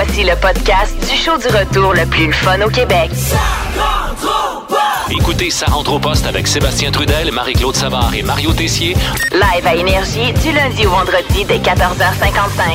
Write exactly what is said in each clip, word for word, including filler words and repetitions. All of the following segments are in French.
Voici le podcast du show du retour le plus le fun au Québec. Écoutez Ça rentre au poste avec Sébastien Trudel, Marie-Claude Savard et Mario Tessier. Live à Énergie du lundi au vendredi dès quatorze heures cinquante-cinq.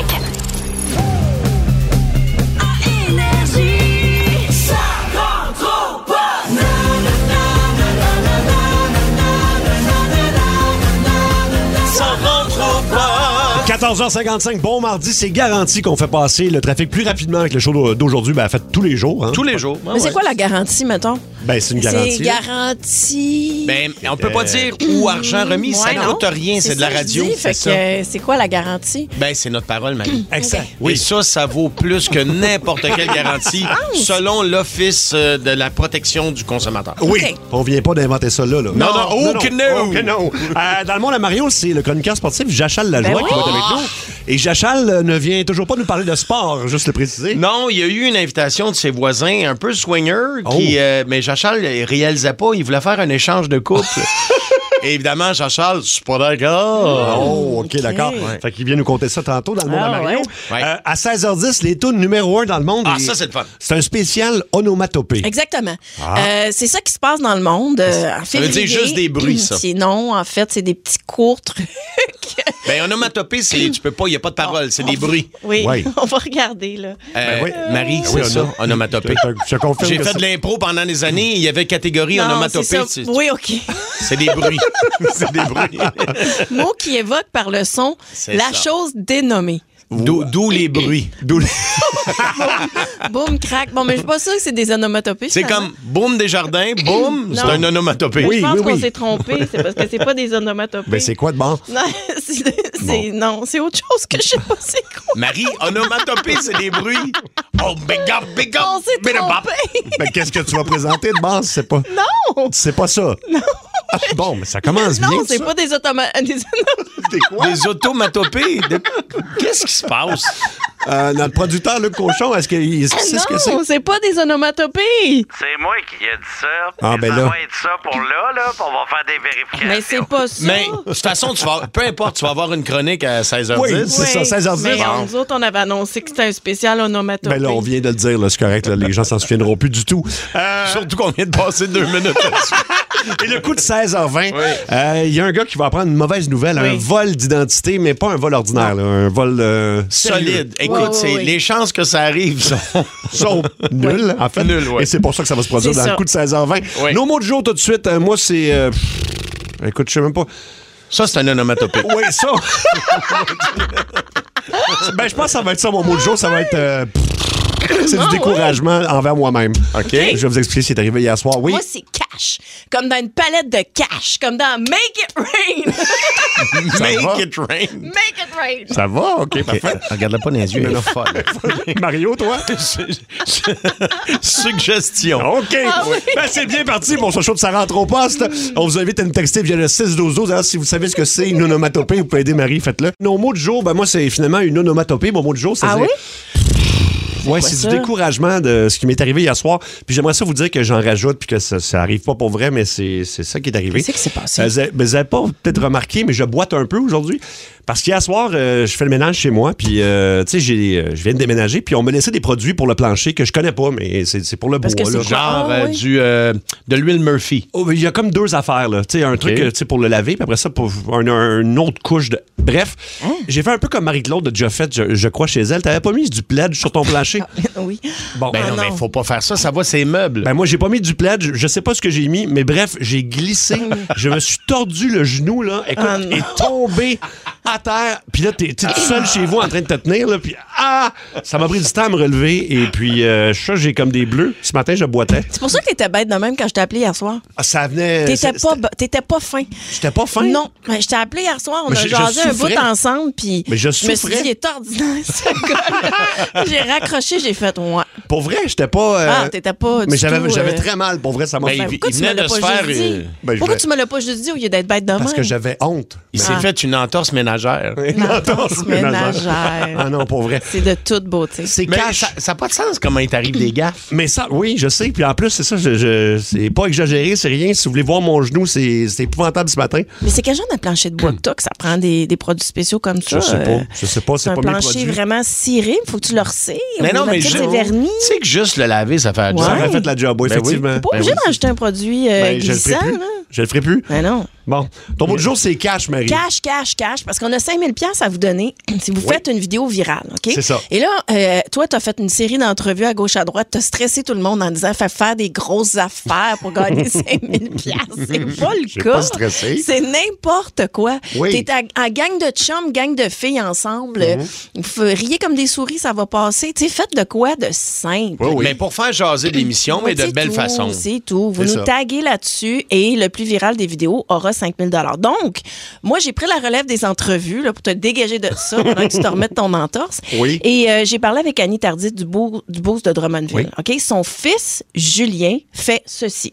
quatorze heures cinquante-cinq, bon mardi, c'est garanti qu'on fait passer le trafic plus rapidement avec le show d'aujourd'hui. Ben, en fait, tous les jours. Hein? Tous les jours. Mais ouais. C'est quoi la garantie, mettons? Ben, c'est une garantie. C'est garantie. Ben, on peut pas dire ou argent remis, Ouais, ça ne non. coûte rien, c'est, c'est de la radio. Dis, fait c'est que, euh, c'est quoi la garantie? Ben, c'est notre parole, Marie. Exact. Okay. Oui, et ça, ça vaut plus que n'importe quelle garantie selon l'Office de la protection du consommateur. Oui, okay. On vient pas d'inventer ça là. là. Non, non, oh que non! Oh que non! Euh, dans le monde à Mario, c'est le chroniqueur sportif Jachal Lajoie ben qui oui. va être avec nous. Et Jachal ne vient toujours pas nous parler de sport, juste le préciser. Non, il y a eu une invitation de ses voisins un peu swinger, oh. qui, euh, mais Jachal ne réalisait pas, il voulait faire un échange de couple. Et évidemment, Jean-Charles, je suis pas d'accord. Oh, OK, okay. d'accord. Ouais. Fait qu'il vient nous conter ça tantôt dans le monde ah, à Mario. Ouais. Euh, à seize heures dix, les tunes numéro un dans le monde. Ah, et... ça, c'est le fun. C'est un spécial onomatopée. Exactement. Ah. Euh, c'est ça qui se passe dans le monde. Euh, en ça veut dire juste des bruits, ça. Non, en fait, c'est des petits courts trucs. Ben, onomatopée, c'est, tu peux pas, il n'y a pas de parole, c'est on, des bruits. Oui, ouais. On va regarder, là. Euh, ben oui. Marie, ben c'est oui, ça, on a... onomatopée. Je, je confirme J'ai que fait ça... de l'impro pendant des années, il y avait catégorie non, onomatopée. C'est c'est... Oui, OK. C'est des bruits. C'est des bruits. Mot qui évoque par le son c'est la ça. chose dénommée. D'où, d'où les bruits. D'où les... Boum, crac. Bon, mais je suis pas sûre que c'est des onomatopées. C'est finalement. comme boum Desjardins, boum, c'est un onomatopée. Oui, oui, je pense oui, qu'on oui. s'est trompé. C'est parce que c'est pas des onomatopées. Ben, c'est quoi de bon? Non, c'est, c'est, bon. non, c'est autre chose que je sais pas c'est quoi. Marie, onomatopée, c'est des bruits. Oh, big up, big up. On s'est trompé. Ben, qu'est-ce que tu vas présenter de base? C'est pas... Non! C'est pas ça. Non! Ah, bon, mais ça commence non, bien. Non, c'est ça. pas des automates. Des, des, quoi? Des automatopées. De... Qu'est-ce qui se passe? Euh, notre producteur, Luc Cochon, est-ce qu'il est-ce qu'il sait non, ce que c'est? Non, c'est pas des onomatopées. C'est moi qui ai dit ça. Ah, Et ben ça là. va être ça pour là, là, puis on va faire des vérifications. Mais c'est pas ça. Mais de toute façon, tu vas, peu importe, tu vas avoir une chronique à seize heures dix. Oui, c'est ça, seize heures dix. Mais Bon. nous autres, on avait annoncé que c'était un spécial onomatopée. Ben là, on vient de le dire, là, c'est correct. Là, les gens s'en souviendront plus du tout. Euh... Surtout qu'on vient de passer deux minutes là-dessus. Et le coup de seize heures vingt, il oui. euh, y a un gars qui va apprendre une mauvaise nouvelle, oui. un vol d'identité, mais pas un vol ordinaire, là, un vol euh, solide. Écoute, oui, oui, c'est, oui. les chances que ça arrive sont, sont nulles, oui. en fait. Nulles, ouais. Et c'est pour ça que ça va se produire c'est dans ça. le coup de seize heures vingt. Oui. Nos mots de jour tout de suite, euh, moi, c'est... Euh, pff, écoute, je sais même pas... Ça, c'est un onomatopée. Oui, ça... ben, je pense que ça va être ça, mon mot de jour. Ça va être... Euh, c'est du découragement oui. envers moi-même. OK. Je vais vous expliquer ce qui est arrivé hier soir. Oui. Moi, c'est cash. Comme dans une palette de cash. Comme dans Make It Rain. Make va? it rain. Make It Rain. Ça va? OK, parfait. Regarde-le pas dans les yeux, elle est folle. Mario, toi? Suggestion. OK. Ah oui. Ben, c'est bien parti pour ce show de Ça rentre au poste. On vous invite à nous texter via le six douze douze. Alors, si vous savez ce que c'est une onomatopée, vous pouvez aider Marie, faites-le. Nos mots du jour, ben moi, c'est finalement une onomatopée. Mon mot du jour, c'est... Ah oui? Oui, c'est ça? du découragement de ce qui m'est arrivé hier soir. Puis j'aimerais ça vous dire que j'en rajoute puis que ça, ça arrive pas pour vrai, mais c'est, c'est ça qui est arrivé. Qu'est-ce qui s'est passé? Euh, vous n'avez pas peut-être remarqué, mais je boite un peu aujourd'hui. Parce qu'hier soir, euh, je fais le ménage chez moi, puis euh, tu sais, j'ai, euh, je viens de déménager, puis on me laissait des produits pour le plancher que je connais pas, mais c'est, c'est pour le Parce bois. que c'est là. quoi? Genre Ah, euh, oui. du, euh, de l'huile Murphy. Oh, il y a comme deux affaires, là. Tu sais, un truc Ok. euh, tu sais, pour le laver, puis après ça, pour un, un- une autre couche de. Bref, Hein? j'ai fait un peu comme Marie-Claude de déjà fait, je, je crois, chez elle. T'avais pas mis du plaid sur ton plancher? Oui. Bon. Ben Ah non, non. mais faut pas faire ça, ça va, c'est meubles. Ben moi, j'ai pas mis du plaid, je, je sais pas ce que j'ai mis, mais bref, j'ai glissé, je me suis tordu le genou, là, écoute, Ah non. et tombé à terre, puis là, t'es, t'es tout seul chez vous en train de te tenir, là, puis ah, ça m'a pris du temps à me relever, et puis euh, ça, j'ai comme des bleus. Ce matin, je boitais. C'est pour ça que t'étais bête de même quand je t'ai appelé hier soir. Ah, ça venait... T'étais c'est- pas, c'était- bo- t'étais pas fin. J'étais pas fin? Non. Mais je t'ai appelé hier soir, on Mais a je- je jasé un souffrais. bout ensemble, puis Mais je me suis souffrais. dit, il est ordinaire, ce gars-là. J'ai raccroché, j'ai fait, ouais. Pour vrai, j'étais pas... euh, Ah, t'étais pas du mais j'avais, tout, j'avais euh, très mal, pour vrai, ça m'a Ben, fait... il- Pourquoi tu me venait l'as de pas se faire, juste dit? euh, ben, je Pourquoi vais- tu me l'as pas juste dit au lieu d'être bête de Parce même? que j'avais honte. Il Ah. s'est fait une entorse ménagère ménagère. Une entorse ménagère. Ah non, pour vrai. C'est de toute beauté. C'est Mais cash. ça n'a pas de sens comment il t'arrive des gaffes. Mais ça, oui, je sais. Puis en plus, c'est ça, je, je- c'est pas exagéré, c'est rien. Si vous voulez voir mon genou, c'est c'est épouvantable ce matin. Mais c'est quel genre de plancher de bois que t'as que ça prend des, des produits spéciaux comme ça? Je sais pas. euh, Je sais pas, c'est C'est un pas mes plancher produits. vraiment ciré. Il faut que tu le resserres. Mais non, mais juste juste. des vernis. Tu sais que juste le laver, ça fait un Ouais. Ça job. aurait fait la job, oui, Ben oui. effectivement. T'es pas Ben obligé oui. d'en ajouter un produit euh, Ben, je le ferai glissant. plus. là. Je le ferai plus. Ben non. Bon, ton mot du jour, c'est cash, Marie. Cash, cash, cash, parce qu'on a cinq mille dollars à vous donner si vous faites une vidéo virale, OK? C'est ça. Et là, euh, toi, tu as fait une série d'entrevues à gauche, à droite, tu as stressé tout le monde en disant « Fais faire des grosses affaires pour gagner cinq mille dollars. » C'est pas le J'ai cas. pas stressé. C'est n'importe quoi. Oui. T'es à- en gang de chums, gang de filles ensemble. Mhm. euh, faut rier comme des souris, ça va passer. Tu sais, faites de quoi de simple. Oui, oui. Mais pour faire jaser de l'émission, mais de C'est belle tout, façon. C'est tout. Vous C'est nous ça. taguez là-dessus et le plus viral des vidéos aura cinq mille dollars. Donc, moi, j'ai pris la relève des entrevues là, pour te dégager de ça pendant que tu te remettes ton entorse. Oui. Et euh, j'ai parlé avec Annie Tardif du, Beau, du Beauce de Drummondville. Oui. OK? Son fils, Julien, fait ceci.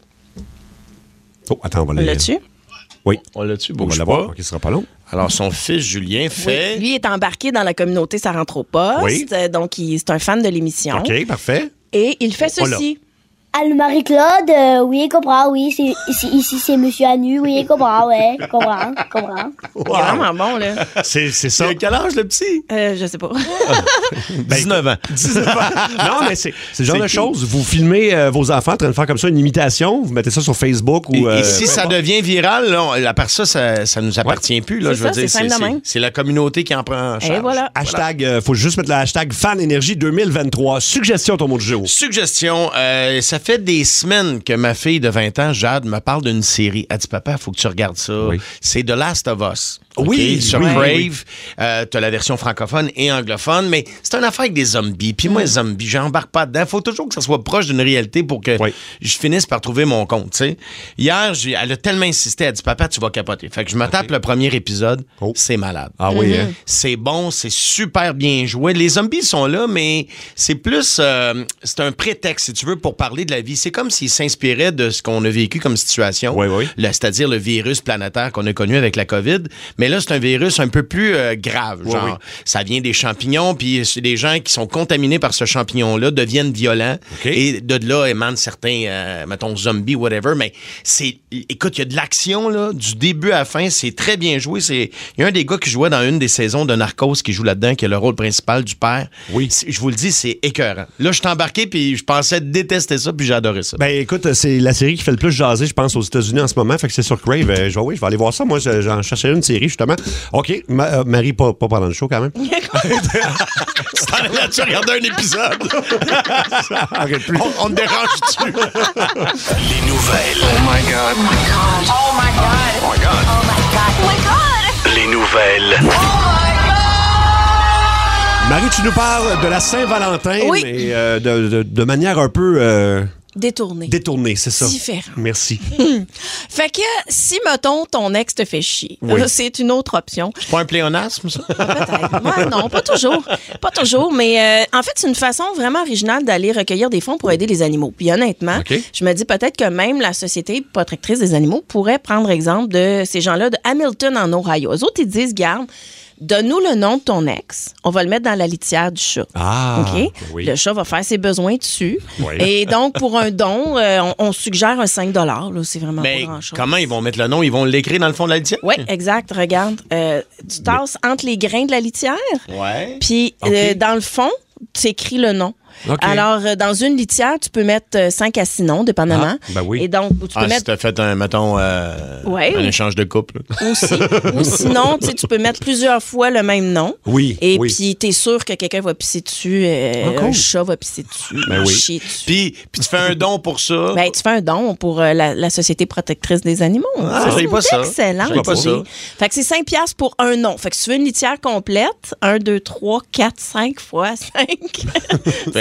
Oh, attends, on va On le l'a dessus? Oui. On l'a-tu? On va Bouge l'avoir. pas. OK, ce sera pas long. Alors, son fils, Julien, fait... Oui. Lui est embarqué dans la communauté Ça rentre au poste. Oui. Euh, Donc, il- c'est un fan de l'émission. OK, parfait. Et il fait On l'a. ceci. Allô, Marie-Claude, euh, oui, comprends, oui, c'est, ici, ici, c'est Monsieur Anu, oui, comprends, ouais, comprends, comprends. Il est vraiment bon, là. C'est c'est ça. Il a quel âge, le petit? Euh, je sais pas. dix-neuf ans. Non, mais c'est c'est le genre C'est de cool. choses. Vous filmez euh, vos enfants en train de faire comme ça une imitation, vous mettez ça sur Facebook ou. Et, euh, et si ça devient viral, là, on- à part ça, ça, ça nous appartient plus. Là, C'est je veux ça, dire, c'est simple de même. c'est la communauté qui en prend en charge. Et voilà. Hashtag, euh, faut juste mettre le hashtag Fan Énergie deux mille vingt-trois. Suggestion, ton mot du jour. Suggestion, euh, ça fait des semaines que ma fille de vingt ans, Jade, me parle d'une série. Elle dit, papa, il faut que tu regardes ça. Oui. C'est The Last of Us. OK? Oui, Sur oui, Crave, oui. euh, t'as la version francophone et anglophone, mais c'est une affaire avec des zombies. Puis moi, les zombies, j'embarque pas dedans. Faut toujours que ça soit proche d'une réalité pour que Oui. je finisse par trouver mon compte, tu sais. Hier, j'ai- elle a tellement insisté, elle a dit, papa, tu vas capoter. Fait que je me tape le premier épisode. Oh. C'est malade. Ah oui, hein? C'est bon, c'est super bien joué. Les zombies sont là, mais c'est plus... euh, c'est un prétexte, si tu veux, pour parler de la vie. C'est comme s'ils s'inspiraient de ce qu'on a vécu comme situation. Oui, oui. Le- c'est-à-dire le virus planétaire qu'on a connu avec la COVID. Mais là, c'est un virus un peu plus euh, grave. Oui, Genre, oui. ça vient des champignons, puis c'est des gens qui sont contaminés par ce champignon-là deviennent violents. OK. Et de là émanent certains, euh, mettons, zombies, whatever. Mais c'est... Écoute, il y a de l'action, là, du début à la fin. C'est très bien joué. C'est... Il y a un des gars qui jouait dans une des saisons de Narcos qui joue là-dedans, qui a le rôle principal du père. Oui. C'est- Je vous le dis, c'est écœurant. Là, je suis embarqué, puis je pensais détester ça, puis j'ai adoré ça. Ben écoute, c'est la série qui fait le plus jaser, je pense, aux États-Unis en ce moment. Fait que c'est sur Crave. Euh, je, vais- oui, je vais aller voir ça. Moi, je- j'en cherchais une série, justement. OK. Ma- euh, Marie, pas, pas pendant le show, quand même. T'en es là-dessus, regarder un épisode. Arrête plus. On, on te dérange-tu? Les nouvelles. Oh my god. Oh my god. Oh my god. Les nouvelles. Marie, tu nous parles de la Saint-Valentin, Oui. mais euh, de, de- de manière un peu euh, Détourné. détournée, c'est ça? Différent. Merci. Fait que si, mettons, ton ex te fait chier, Oui. là, c'est une autre option. C'est pas un pléonasme, ça? Peut-être. Ouais, non, pas toujours. Pas toujours, mais euh, en fait, c'est une façon vraiment originale d'aller recueillir des fonds pour aider les animaux. Puis honnêtement, OK. je me dis peut-être que même la Société protectrice des animaux pourrait prendre exemple de ces gens-là de Hamilton en Ohio. Eux autres, ils disent, garde, donne-nous le nom de ton ex, on va le mettre dans la litière du chat. Ah, OK? oui. Le chat va faire ses besoins dessus. Oui. Et donc, pour un don, euh, on, on suggère un cinq dollars. Là, c'est vraiment Mais pas grand-chose. comment ils vont mettre le nom? Ils vont l'écrire dans le fond de la litière? Oui, exact. Regarde, euh, tu tasses entre les grains de la litière, Ouais. puis OK. euh, dans le fond, tu écris le nom. OK. Alors, euh, dans une litière, tu peux mettre cinq à six noms, dépendamment. Ah, ben oui. Et donc, tu peux Ah, si mettre t'as fait un, mettons, euh, Ouais. un échange de couple. aussi. Ou sinon, tu sais, tu peux mettre plusieurs fois le même nom. Oui, Et oui. puis, t'es sûr que quelqu'un va pisser dessus, euh, Ah, cool. un chat va pisser dessus, Ben oui. chier dessus. Puis, puis tu fais un don pour ça. Ben, tu fais un don pour euh, la, la Société protectrice des animaux. Ah, c'est j'ai pas ça. excellent. J'ai pas idée. ça. Fait que c'est cinq piastres pour un nom. Fait que si tu veux une litière complète, un, deux, trois, quatre, cinq fois cinq. Ben,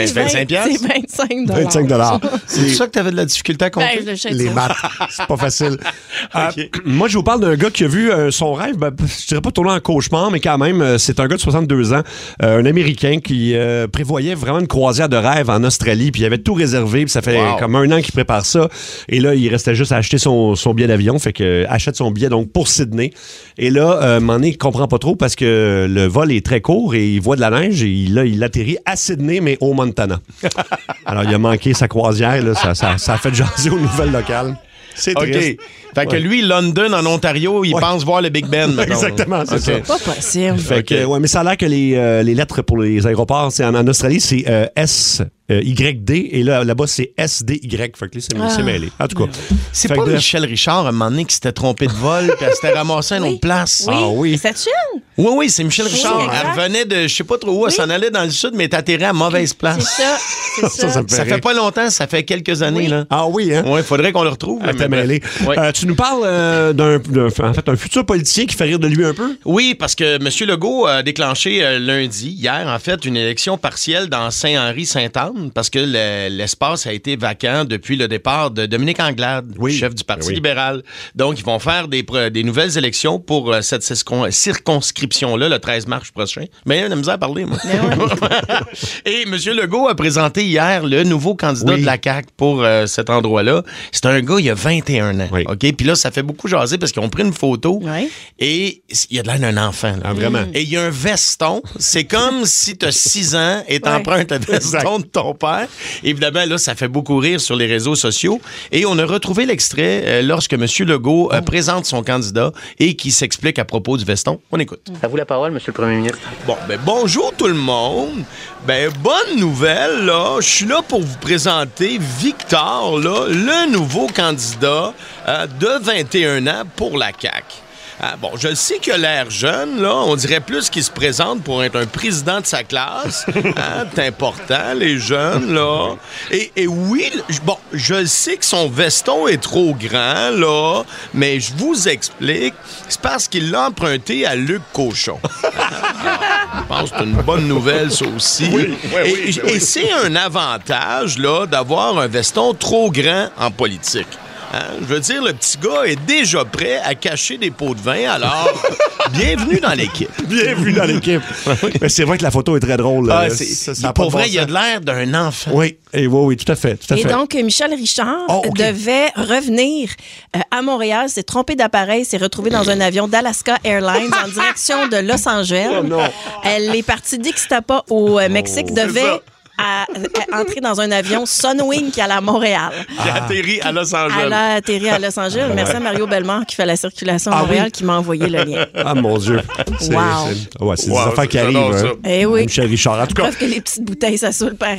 vingt- vingt-cinq piastres? C'est vingt-cinq dollars. vingt-cinq dollars. C'est ça que tu avais de la difficulté à compter? Ben, je sais Les ça. maths, c'est pas facile. Euh, Ok. moi, je vous parle d'un gars qui a vu euh, son rêve, ben, je dirais pas tourner en cauchemar, mais quand même, euh, c'est un gars de soixante-deux ans, euh, un Américain qui euh, prévoyait vraiment une croisière de rêve en Australie, puis il avait tout réservé, puis ça fait Wow. comme un an qu'il prépare ça. Et là, il restait juste à acheter son, son billet d'avion, fait que euh, achète son billet donc pour Sydney. Et là, euh, Mané, il comprend pas trop parce que le vol est très court et il voit de la neige et il, là, il atterrit à Sydney, mais au Montana. Alors, il a manqué sa croisière, là, ça, ça, ça a fait jaser aux nouvelles locales. C'est OK. triste. Fait que Ouais. lui, London, en Ontario, il Ouais. pense voir le Big Ben, mettons. Exactement, c'est OK. ça. Pas possible. Fait Ok. que, ouais, mais ça a l'air que les, euh, les lettres pour les aéroports, c'est en, en Australie, c'est euh, S euh, Y D et là, là-bas, c'est S D Y. Fait que là, c'est Ah. c'est mêlé. En tout cas. C'est Fait pas que bref. Michel Richard, à un moment donné, qui s'était trompé de vol puis elle s'était ramassée à une Oui. autre place? Oui. Ah oui. C'est chill. Oui, oui, c'est Michel Richard. exact. Elle revenait de je sais pas trop où, elle Oui. s'en allait dans le sud, mais est atterrée à mauvaise C'est place. ça. C'est ça. Ça, ça me fait Ça rire. fait pas longtemps, ça fait quelques années, Oui. là. Ah oui, hein? Oui, il faudrait qu'on le retrouve. Ah, mais t'es bref. mêlé. Ouais. Euh, tu nous parles euh, d'un, d'un- en fait, un futur politicien qui fait rire de lui un peu? Oui, parce que M. Legault a déclenché euh, lundi, hier, en fait, une élection partielle dans Saint-Henri-Sainte-Anne parce que le- l'espace a été vacant depuis le départ de Dominique Anglade, Oui. chef du Parti Oui. libéral. Donc, ils vont faire des, pre- des nouvelles élections pour euh, cette circon- circonscription-là le treize mars prochain. Mais il a de la misère à parler, moi. Et M. Legault a présenté hier le nouveau candidat Oui. de la C A Q pour euh, cet endroit-là. C'est un gars, il a vingt et un ans. Oui. OK? Puis là, ça fait beaucoup jaser parce qu'ils ont pris une photo Oui. et il y a de l'air d'un enfant. là. Ah, vraiment? Et il y a un veston. C'est comme si tu as six ans et t'empruntes le veston de ton père. Évidemment, là, ça fait beaucoup rire sur les réseaux sociaux. Et on a retrouvé l'extrait euh, lorsque M. Legault euh, présente son candidat et qui s'explique à propos du veston. On écoute. À vous la parole, Monsieur le Premier ministre. Bon, ben bonjour tout le monde. Ben bonne nouvelle, là. Je suis là pour vous présenter Victor, là, le nouveau candidat euh, de vingt et un ans pour la C A Q. Ah, bon, je sais qu'il a l'air jeune, là. On dirait plus qu'il se présente pour être un président de sa classe. Hein, c'est important, les jeunes, là. Et, et oui, j- bon, je sais que son veston est trop grand, là, mais je vous explique. C'est parce qu'il l'a emprunté à Luc Cochon. Je pense que c'est une bonne nouvelle, ça aussi. et et c'est un avantage, là, d'avoir un veston trop grand en politique. Hein? Je veux dire, le petit gars est déjà prêt à cacher des pots de vin, alors bienvenue dans l'équipe. Bienvenue dans l'équipe. Mais c'est vrai que la photo est très drôle. Ah, euh, c'est- ça- ça il- a pas pour de vrai, bon il a sens. de l'air d'un enfant. Oui, et oui, oui, tout à fait. Tout à Et fait. donc, Michel Richard Oh, ok. devait revenir euh, à Montréal, s'est trompé d'appareil, s'est retrouvé dans un avion d'Alaska Airlines en direction de Los Angeles. Oh non. Elle est partie d'Ixtapa au euh, Mexique, Oh, c'est devait ça. à- à entrer dans un avion Sunwing qui allait à Montréal. Il a atterri à Los Angeles. Elle a atterri à Los Angeles. Merci à Mario Bellemare qui fait la circulation à Ah Montréal oui? qui m'a envoyé le lien. Ah, mon Dieu. C'est, Wow. c'est- ouais, c'est Wow, des affaires qui j'adore arrivent. ça. hein. Eh oui. Michel Richard. En tout cas, Preuve que les petites bouteilles, ça saoule pareil.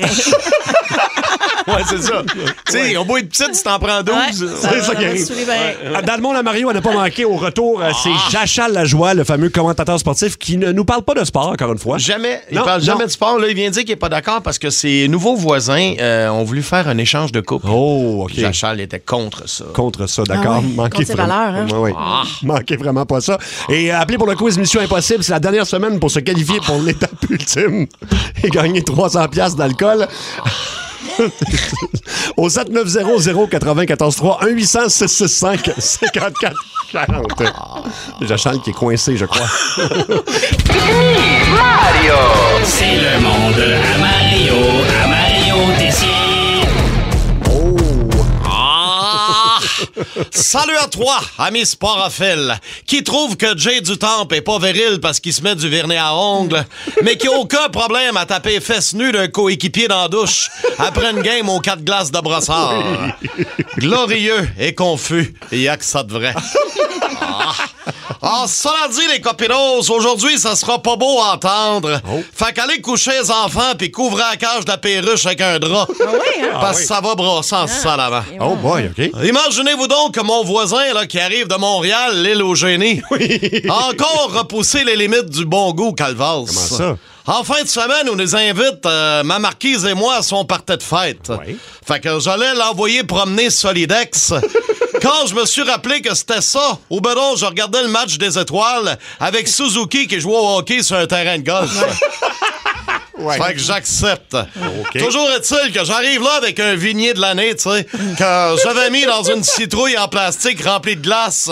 Ouais, c'est ça. Tu sais, on boit une petite, tu t'en prends douze. Ouais, c'est ça va qui arrive. saouler pareil. Ah, dans le monde à Mario, on n'a pas manqué au retour. euh, C'est Jachal Lajoie, le fameux commentateur sportif, qui ne nous parle pas de sport, encore une fois. Jamais. Il Non, parle jamais non. de sport. Là, il vient dire qu'il n'est pas d'accord parce que ses nouveaux voisins euh, ont voulu faire un échange de couple. Oh, OK. Jachal était contre ça. Contre ça, d'accord. Ah ouais, Manquez contre ses vraiment- valeurs, hein. Ouais, ouais. Manquez vraiment pas ça. Et euh, appelez pour le quiz Mission Impossible, c'est la dernière semaine pour se qualifier pour l'étape ultime et gagner trois cents piastres d'alcool. Au sept neuf zéro zéro quatre-vingt-quatorze trois, un huit cents six six cinq cinquante-quatre quarante. Jachal qui est coincé, je crois. C'est le monde à Mario, à Mario Tessier. Ah! Salut à toi, ami sporophile, qui trouve que Jay du Temple est pas viril parce qu'il se met du vernis à ongles, mais qui a aucun problème à taper les fesses nues d'un coéquipier dans la douche après une game aux quatre glaces de brossard. Glorieux et confus, il y a que ça de vrai. Ah. Ah, cela dit, les copinos, aujourd'hui, ça sera pas beau à entendre. Fait qu'allez coucher les enfants puis couvrez la cage de la perruche avec un drap. Parce que ça va brosser en salle avant. Oh boy, OK. Imaginez-vous donc que mon voisin là, qui arrive de Montréal, l'île au génie, a encore repoussé les limites du bon goût, Calvas. Comment ça? En fin de semaine, on nous invite, euh, ma marquise et moi, à son party de fête. Oui. Fait que j'allais l'envoyer promener Solidex. Quand je me suis rappelé que c'était ça, au bedon, je regardais le match des étoiles avec Suzuki qui jouait au hockey sur un terrain de golf. Ouais. Fait que j'accepte. OK. Toujours est-il que j'arrive là avec un vignier de l'année, tu sais, que j'avais mis dans une citrouille en plastique remplie de glace.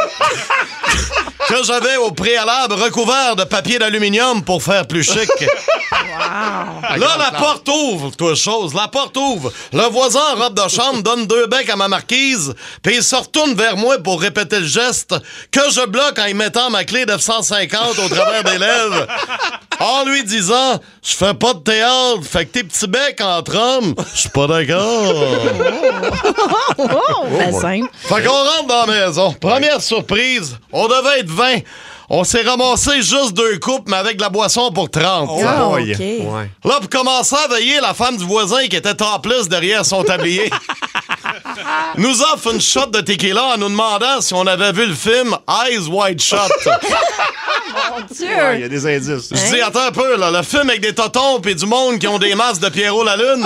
Que j'avais au préalable recouvert de papier d'aluminium pour faire plus chic. Wow. Là, la porte ouvre, toi chose, la porte ouvre. Le voisin en robe de chambre donne deux becs à ma marquise, puis il se retourne vers moi pour répéter le geste que je bloque en y mettant ma clé neuf cent cinquante au travers des lèvres, en lui disant « Je fais pas de théâtre, fait que tes petits becs entre hommes, je suis pas d'accord. » Oh, ben simple. Fait qu'on rentre dans la maison. Première surprise, on devait être vingt. On s'est ramassé juste deux coupes, mais avec de la boisson pour trente. Oh, Ah, boy. OK. Ouais. Là, pour commencer à veiller, la femme du voisin qui était topless derrière son tablier nous offre une shot de tequila en nous demandant si on avait vu le film Eyes Wide Shut. Mon Dieu. Ouais, il y a des indices. Je dis, attends un peu, là, le film avec des totons et du monde qui ont des masques de Pierrot la Lune.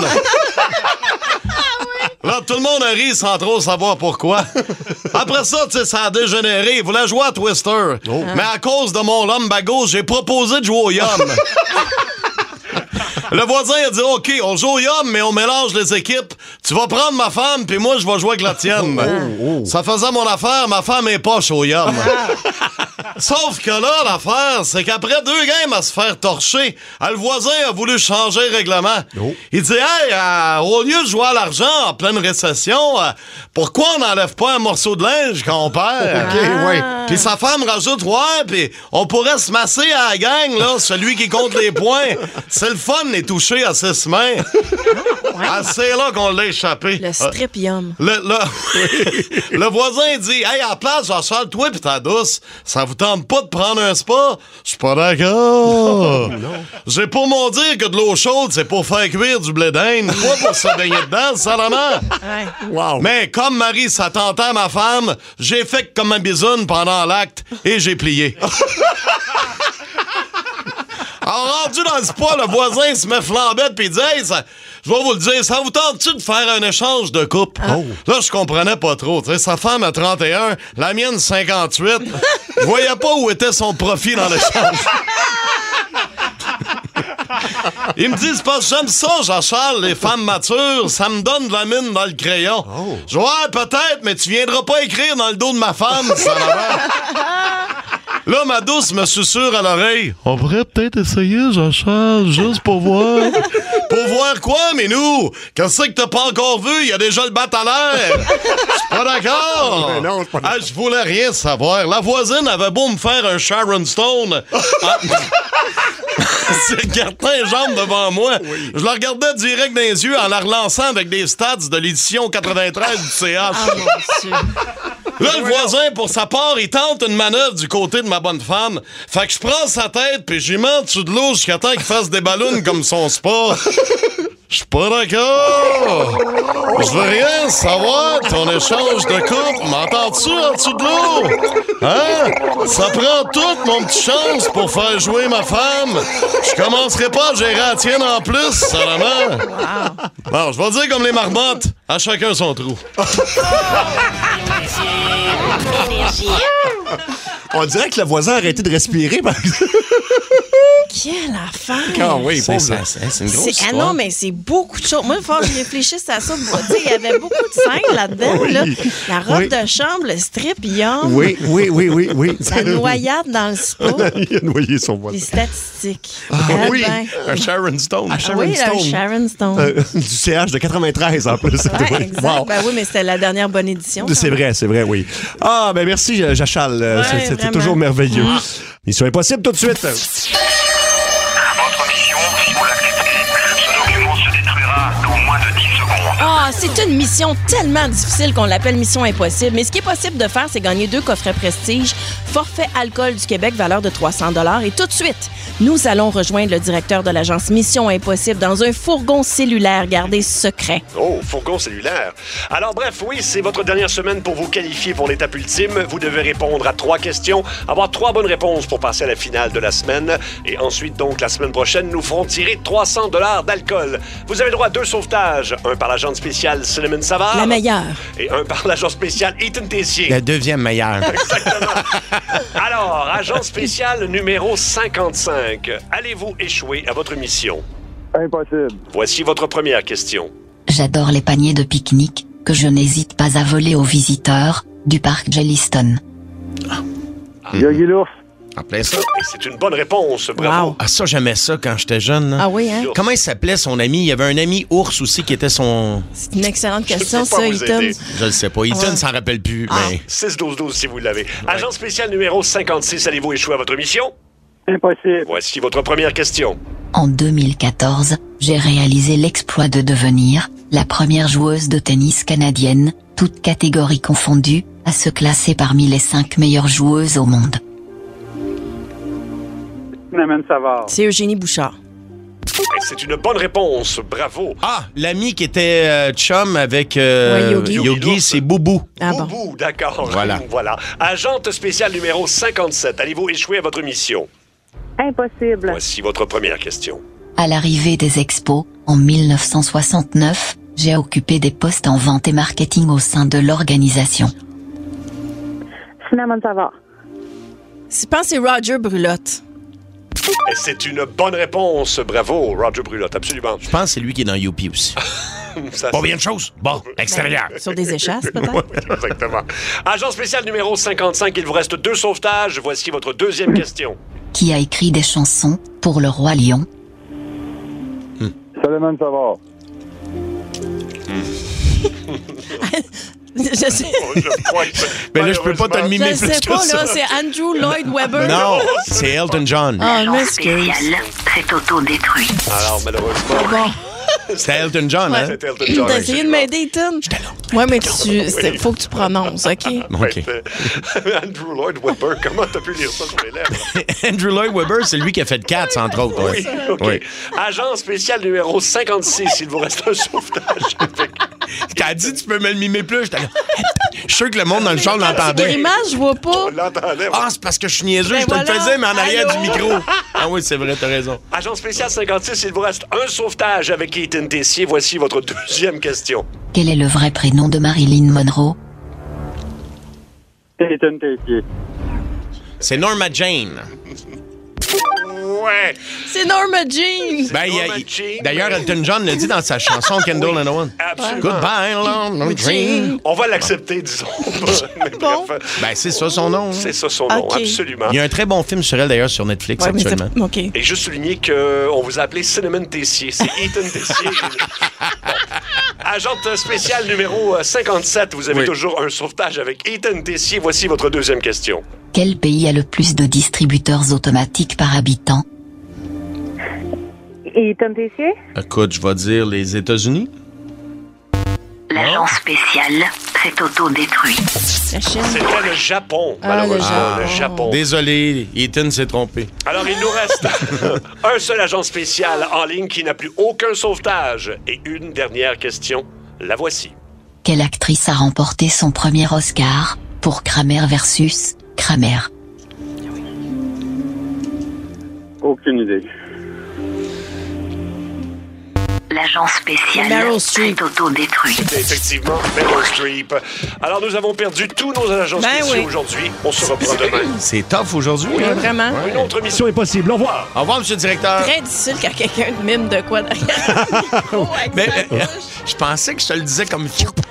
Là, tout le monde a ri sans trop savoir pourquoi. Après ça, tu sais, ça a dégénéré. Il voulait jouer à Twister. Mais à cause de mon lumbago, j'ai proposé de jouer au Yum. Le voisin a dit, OK, on joue au Yum, mais on mélange les équipes. Tu vas prendre ma femme, puis moi, je vais jouer avec la tienne. oh. Ça faisait mon affaire, ma femme est poche au Yum. Sauf que là, l'affaire, c'est qu'après deux games à se faire torcher, euh, le voisin a voulu changer le règlement. Oh. Il dit, hey, euh, au lieu de jouer à l'argent en pleine récession, euh, pourquoi on n'enlève pas un morceau de linge quand on perd? OK, ouais. Puis sa femme rajoute, ouais, puis on pourrait se masser à la gang, là, celui qui compte les points. C'est le fun, les toucher à six mains. Ah, c'est là qu'on l'a échappé. Le stripium. Le, le, le voisin dit, hey, à la place, Jean-Charles, toi pis ta douce, ça vous tente pas de prendre un spa? Je suis pas d'accord. J'ai pour mon dire que de l'eau chaude, c'est pour faire cuire du blé d'Inde, pas pour se baigner dedans, seulement. Ouais. Wow. Mais comme Marie s'attendait à ma femme, j'ai fait comme un bisoune pendant l'acte et j'ai plié. Alors, rendu dans le spa, le voisin se met flambette pis dit, hey, ça, je vais vous le dire, ça vous tente-tu de faire un échange de couple? Oh. Là, je comprenais pas trop. T'sais, sa femme a trente et un, la mienne cinquante-huit. Je voyais pas où était son profit dans l'échange. Il me dit, c'est parce que j'aime ça, Jean-Charles, les femmes matures, ça me donne de la mine dans le crayon. Oh. Je dis, ouais, peut-être, mais tu viendras pas écrire dans le dos de ma femme, ça va. Là, ma douce me susurre à l'oreille. On pourrait peut-être essayer, Jean-Charles, juste pour voir. Pour voir quoi, mais nous? Qu'est-ce que t'as pas encore vu? Il y a déjà le bat à l'air. Je suis pas d'accord. Mais non, je suis pas Ah, je voulais rien savoir. La voisine avait beau me faire un Sharon Stone. Ah, c'est regardant les jambes devant moi. Je la regardais direct dans les yeux en la relançant avec des stats de l'édition quatre-vingt-treize du C H. Ah, mon Dieu. Là, le voisin, pour sa part, il tente une manœuvre du côté de ma bonne femme. Fait que je prends sa tête puis j'y mets en dessous de l'eau jusqu'à temps qu'il fasse des ballons comme son spa. Je suis pas d'accord. Je veux rien savoir de ton échange de couple. M'entends-tu en dessous de l'eau? Hein? Ça prend toute mon petit chance pour faire jouer ma femme. Je commencerai pas à gérer la tienne en plus, seulement. Bon, je vais dire comme les marmottes, à chacun son trou. On dirait que le voisin a arrêté de respirer, par exemple. Quelle affaire! Ah oui, C'est pauvre. ça, c'est c'est une grosse C'est- ah histoire. non, mais c'est beaucoup de choses. Moi, il faut que je réfléchisse à ça. Tu sais, il y avait beaucoup de scènes là-dedans. Oui. Là. La robe Oui. de chambre, le strip yum, Oui, oui, oui, oui, oui. la noyade dans le spa, Il a noyé son voisin. les statistiques. Ah Eh oui, ben. Un Sharon Stone. À Ah Sharon oui, Stone. le Sharon Stone. Euh, du C H de quatre-vingt-treize en plus. Ouais, exact. Wow. Ben oui, mais c'était la dernière bonne édition. C'est vrai, c'est vrai, oui. Ah, ben merci, euh, Jachal. Euh, Ouais, c'est- C'était vraiment. toujours merveilleux. Mission impossible tout de suite. Votre mission, si vous l'acceptez, ce document se détruira dans moins de dix secondes. Ah, c'est une mission tellement difficile qu'on l'appelle mission impossible. Mais ce qui est possible de faire, c'est gagner deux coffrets Prestige, forfait alcool du Québec, valeur de trois cents dollars. Et tout de suite, nous allons rejoindre le directeur de l'agence Mission Impossible dans un fourgon cellulaire gardé secret. Oh, fourgon cellulaire. Alors bref, oui, c'est votre dernière semaine pour vous qualifier pour l'étape ultime. Vous devez répondre à trois questions, avoir trois bonnes réponses pour passer à la finale de la semaine. Et ensuite, donc, la semaine prochaine, nous ferons tirer trois cents dollars d'alcool. Vous avez droit à deux sauvetages, un par l'agence spéciale Cinnamon Savard. La meilleure. Et un par l'agence spéciale Ethan Tessier. Le deuxième meilleur. Exactement. Alors, agent spécial numéro cinquante-cinq. cinq. Allez-vous échouer à votre mission? Impossible. Voici votre première question. J'adore les paniers de pique-nique que je n'hésite pas à voler aux visiteurs du parc Jellystone. Yogi l'ours. En plein ça. Et c'est une bonne réponse, bravo. Wow. Ah, ça, j'aimais ça quand j'étais jeune. Là. Ah oui, hein? Comment il s'appelait son ami? Il y avait un ami ours aussi qui était son... C'est une excellente question, Je peux pas ça, vous Ethan. aider. Je le sais pas. Ethan Ouais. s'en rappelle plus, Ah. mais... six douze douze si vous l'avez. Agent spécial numéro cinquante-six, allez-vous échouer à votre mission? Impossible. Voici votre première question. En deux mille quatorze, j'ai réalisé l'exploit de devenir la première joueuse de tennis canadienne, toutes catégories confondues, à se classer parmi les cinq meilleures joueuses au monde. Cinnamon Savard. C'est Eugénie Bouchard. Et c'est une bonne réponse, bravo. Ah, l'ami qui était euh, chum avec euh, Ouais, Yogi. Yogi, c'est Boubou. Ah bon? Boubou, d'accord. Voilà. voilà. Agente spéciale numéro cinquante-sept, allez-vous échouer à votre mission? Impossible. Voici votre première question. À l'arrivée des expos, en mille neuf cent soixante-neuf, j'ai occupé des postes en vente et marketing au sein de l'organisation. Cinnamon Savard. Je pense que c'est Roger Brulotte. Et c'est une bonne réponse, bravo, Roger Brulotte, absolument. Je pense que c'est lui qui est dans Youpi aussi. Ça, Pas c'est- bien de choses? Bon, extérieur. Sur des échasses, peut-être? Exactement. Agent spécial numéro cinquante-cinq, il vous reste deux sauvetages. Voici votre deuxième question. Qui a écrit des chansons pour le roi lion? Solomon Savard. Je sais, Je crois que- Mais là, je peux pas te le je mimer le plus sais que pas, ça. là. C'est Andrew Lloyd Webber. Non, c'est Elton John. Ah, m'excuse. s'est autodétruit. Alors, malheureusement, Bon. C'était Elton John, hein? c'était Elton John. T'as essayé de m'aider, Ethan? Ouais, mais tu, c'est- faut que tu prononces, OK? OK. Andrew Lloyd Webber, comment t'as pu lire ça sur les lèvres? Andrew Lloyd Webber, c'est lui qui a fait Cats, entre autres. Ouais. Oui, OK. Oui. Agent spécial numéro cinquante-six, il vous reste un sauvetage. T'as dit, tu peux me le mimer plus. J'étais là. Je suis sûr que le monde dans le char C'est l'entendait. grimace, je vois pas. On l'entendait. Ah, c'est parce que je suis niaiseux, Ben je te voilà. le faisais, mais en arrière Allô? du micro. Ah oui, c'est vrai, t'as raison. Agent spécial cinquante-six, il vous reste un sauvetage avec Ethan Tessier. Voici votre deuxième question. Quel est le vrai prénom de Marilyn Monroe? Ethan Tessier. C'est Norma Jane. Ouais. C'est Norma Jean. Ben, il y a- Norma il- Jean, D'ailleurs, mais- Elton John l'a dit dans sa chanson Kendall and One. Absolument. Goodbye, Norma Jean. On va l'accepter, disons. Mais Bon. bref, Ben, c'est ça son nom. c'est ça son nom, Ok. absolument. Il y a un très bon film sur elle, d'ailleurs, sur Netflix Ouais, mais actuellement. c'est... OK. Et juste souligner qu'on vous a appelé Cinnamon Tessier. C'est Ethan Tessier. Bon. Agente spéciale numéro cinquante-sept, vous avez Oui. toujours un sauvetage avec Ethan Tessier. Voici votre deuxième question. Quel pays a le plus de distributeurs automatiques par habitant? Ethan Tessier? Écoute, je vais dire les États-Unis. L'agent spécial s'est autodétruit. La Chine. C'était le Japon, Ah, malheureusement. le Le Japon. Japon. Désolé, Ethan s'est trompé. Alors, il nous reste un seul agent spécial en ligne qui n'a plus aucun sauvetage. Et une dernière question. La voici. Quelle actrice a remporté son premier Oscar pour Kramer versus Kramer? Aucune idée. L'agent spécial Meryl Streep. s'est autodétruit. C'est effectivement Meryl Streep. Alors, nous avons perdu tous nos agents Ben spéciaux oui. aujourd'hui. On se reprend demain. C'est tough aujourd'hui. Ouais, hein? vraiment. Une autre mission est possible. Au revoir. Au revoir, monsieur le directeur. Très difficile quand quelqu'un te mime de quoi derrière le micro avec Mais, sa euh, bouche. je pensais que je te le disais comme il faut.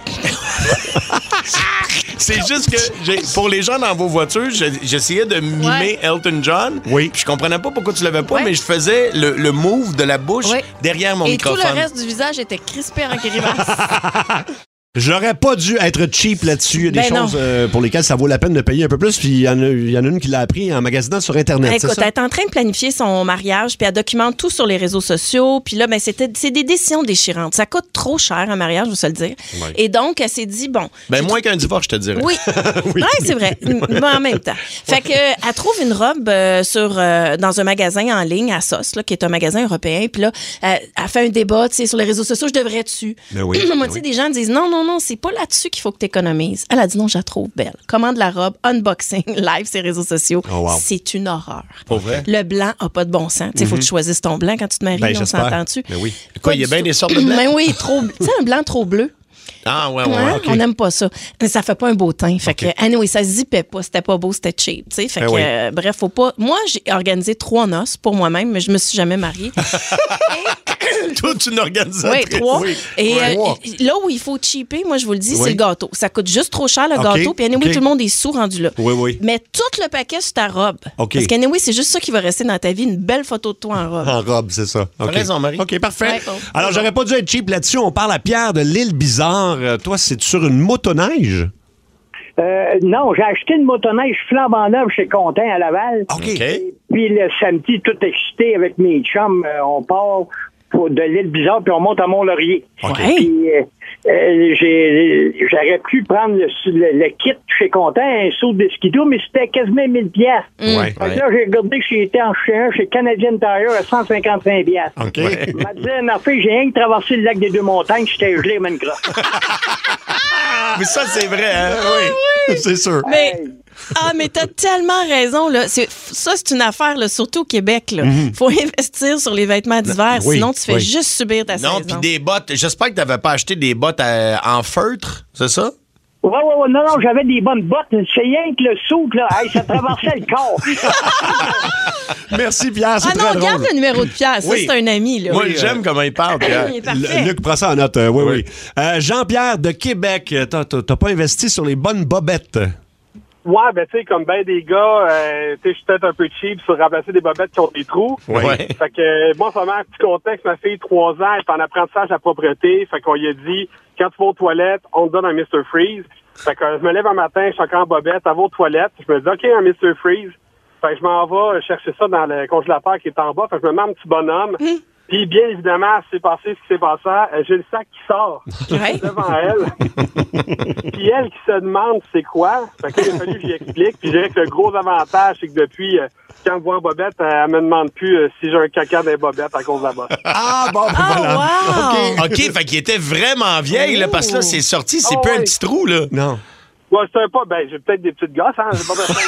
C'est juste que j'ai- pour les gens dans vos voitures, je- j'essayais de mimer Ouais. Elton John. Oui. Puis je comprenais pas pourquoi tu l'avais pas, Ouais. mais je faisais le, le move de la bouche Ouais. derrière mon Et microphone. tout le reste du visage était crispé en grimace. J'aurais pas dû être cheap là-dessus. Il y a des Ben non. choses euh, pour lesquelles ça vaut la peine de payer un peu plus. Puis il y, en a- il y en a une qui l'a appris en magasinant sur Internet. c'est Écoute, ça? elle est en train de planifier son mariage, puis elle documente tout sur les réseaux sociaux. Puis là, ben, c'était, c'est des décisions déchirantes. Ça coûte trop cher un mariage, je vais se le dire. Ouais. Et donc, elle s'est dit, bon... Ben, j'ai moins qu'un divorce, je te dirais. Oui, ouais, c'est vrai. Mais en même temps. Fait que euh, elle trouve une robe euh, sur euh, dans un magasin en ligne à Sos, là, qui est un magasin européen. Puis là, euh, elle fait un débat, tu sais, sur les réseaux sociaux, je devrais dessus. Ben oui, La ben moitié oui. des gens disent non, non, non, c'est pas là-dessus qu'il faut que tu économises. Elle a dit non, je la trouve belle. Commande la robe, unboxing, live, ses réseaux sociaux. Oh, wow. C'est une horreur. Pour vrai? Le blanc a pas de bon sens. Tu sais, faut que tu choisisses ton blanc quand tu te maries, Ben, on j'espère. s'entend-tu? Ben oui. Quoi, Pas il y a du bien tout. des sortes de blancs? Ben oui, trop. Tu sais, un blanc trop bleu. Ah, ouais, ouais, Hein? OK. On n'aime pas ça. Mais ça fait pas un beau teint. Fait OK. que, anyway, ça se zippait pas. C'était pas beau, c'était cheap. Tu sais. Fait Ben que, oui. euh, bref, faut pas. Moi, j'ai organisé trois noces pour moi-même, mais je me suis jamais mariée. Toute une organisatrice. Oui, trois. Oui. Et Ouais. euh, là où il faut cheaper, moi, je vous le dis, Oui. c'est le gâteau. Ça coûte juste trop cher, le OK. gâteau. Puis anyway, OK. tout le monde est sous rendu là. Oui, oui. Mais tout le paquet sur ta robe. OK. Parce qu'anyway, c'est juste ça qui va rester dans ta vie, une belle photo de toi en robe. En robe, c'est ça. OK. raison, Marie. OK, parfait. Ouais, bon. Alors, j'aurais pas dû être cheap là-dessus. On parle à Pierre de l'île Bizarre. Euh, toi, c'est sur une motoneige? Euh, non, j'ai acheté une motoneige flambant neuve chez Content à Laval. OK. OK. Puis le samedi, tout excité avec mes chums, euh, on part pour de l'île Bizarre, puis on monte à Mont-Laurier. OK. Ouais. Puis euh, euh, j'ai, j'aurais pu prendre le, le, le kit chez Content, un saut de skidoo, mais c'était quasiment mille piastres. Ouais. Fait que là, j'ai regardé que j'ai été en chez un chez Canadian Tire à cent cinquante-cinq piastres. OK. Il m'a dit, ma fille, j'ai rien que traversé le lac des Deux-Montagnes, j'étais gelé comme une crotte. Mais ça, c'est vrai, hein? Oui, c'est sûr. Mais, ah, mais t'as tellement raison, là. C'est, ça, c'est une affaire, là, surtout au Québec, là. Mhm. Faut investir sur les vêtements d'hiver, Oui, sinon tu fais oui. juste subir ta Non, saison. puis des bottes. J'espère que t'avais pas acheté des bottes euh, en feutre, c'est ça? Ouais, ouais, ouais, non, non, j'avais des bonnes bottes. C'est rien que le saut, là. Hey, ça traversait le corps. Merci, Pierre. C'est Ah très non, drôle. regarde le numéro de Pierre. Ça, Oui. c'est un ami, là. Moi, j'aime comment il parle, Pierre. Il est parfait. Le- Luc prend ça en note. euh, oui, oui. Euh, Jean-Pierre de Québec, euh, t'as, t'as- t'as pas investi sur les bonnes bobettes. Ouais, ben tu sais, comme ben des gars, euh, tu sais, je suis peut-être un peu cheap sur remplacer des bobettes qui ont des trous. Oui. Ouais. Fait que euh, moi, vraiment, un petit contexte, ma fille, trois ans, elle est en apprentissage à propreté. Fait qu'on lui a dit, quand tu vas aux toilettes, on te donne un mister Freeze. Fait que euh, je me lève un matin, je suis encore en bobette, elle va aux toilettes. Je me dis, OK, un mister Freeze. Fait que je m'en vais chercher ça dans le congélateur qui est en bas. Fait que je me mets un petit bonhomme. Puis, bien évidemment, c'est passé ce qui s'est passé. Euh, J'ai le sac qui sort Ouais. devant elle. Puis elle qui se demande c'est quoi. Fait que là, il a fallu que j'y explique. Puis je dirais que le gros avantage, c'est que depuis, euh, quand elle me voit en bobette, euh, elle me demande plus euh, si j'ai un caca dans les bobettes à cause de la botte. Ah, bon, ben Ah, voilà. wow! OK, fait qu'il était vraiment vieille, là, parce que là, c'est sorti, c'est Oh, plus un ouais. petit trou, là. Non. Ouais, c'est un pas. Ben, j'ai peut-être des petites gosses, hein. J'ai pas besoin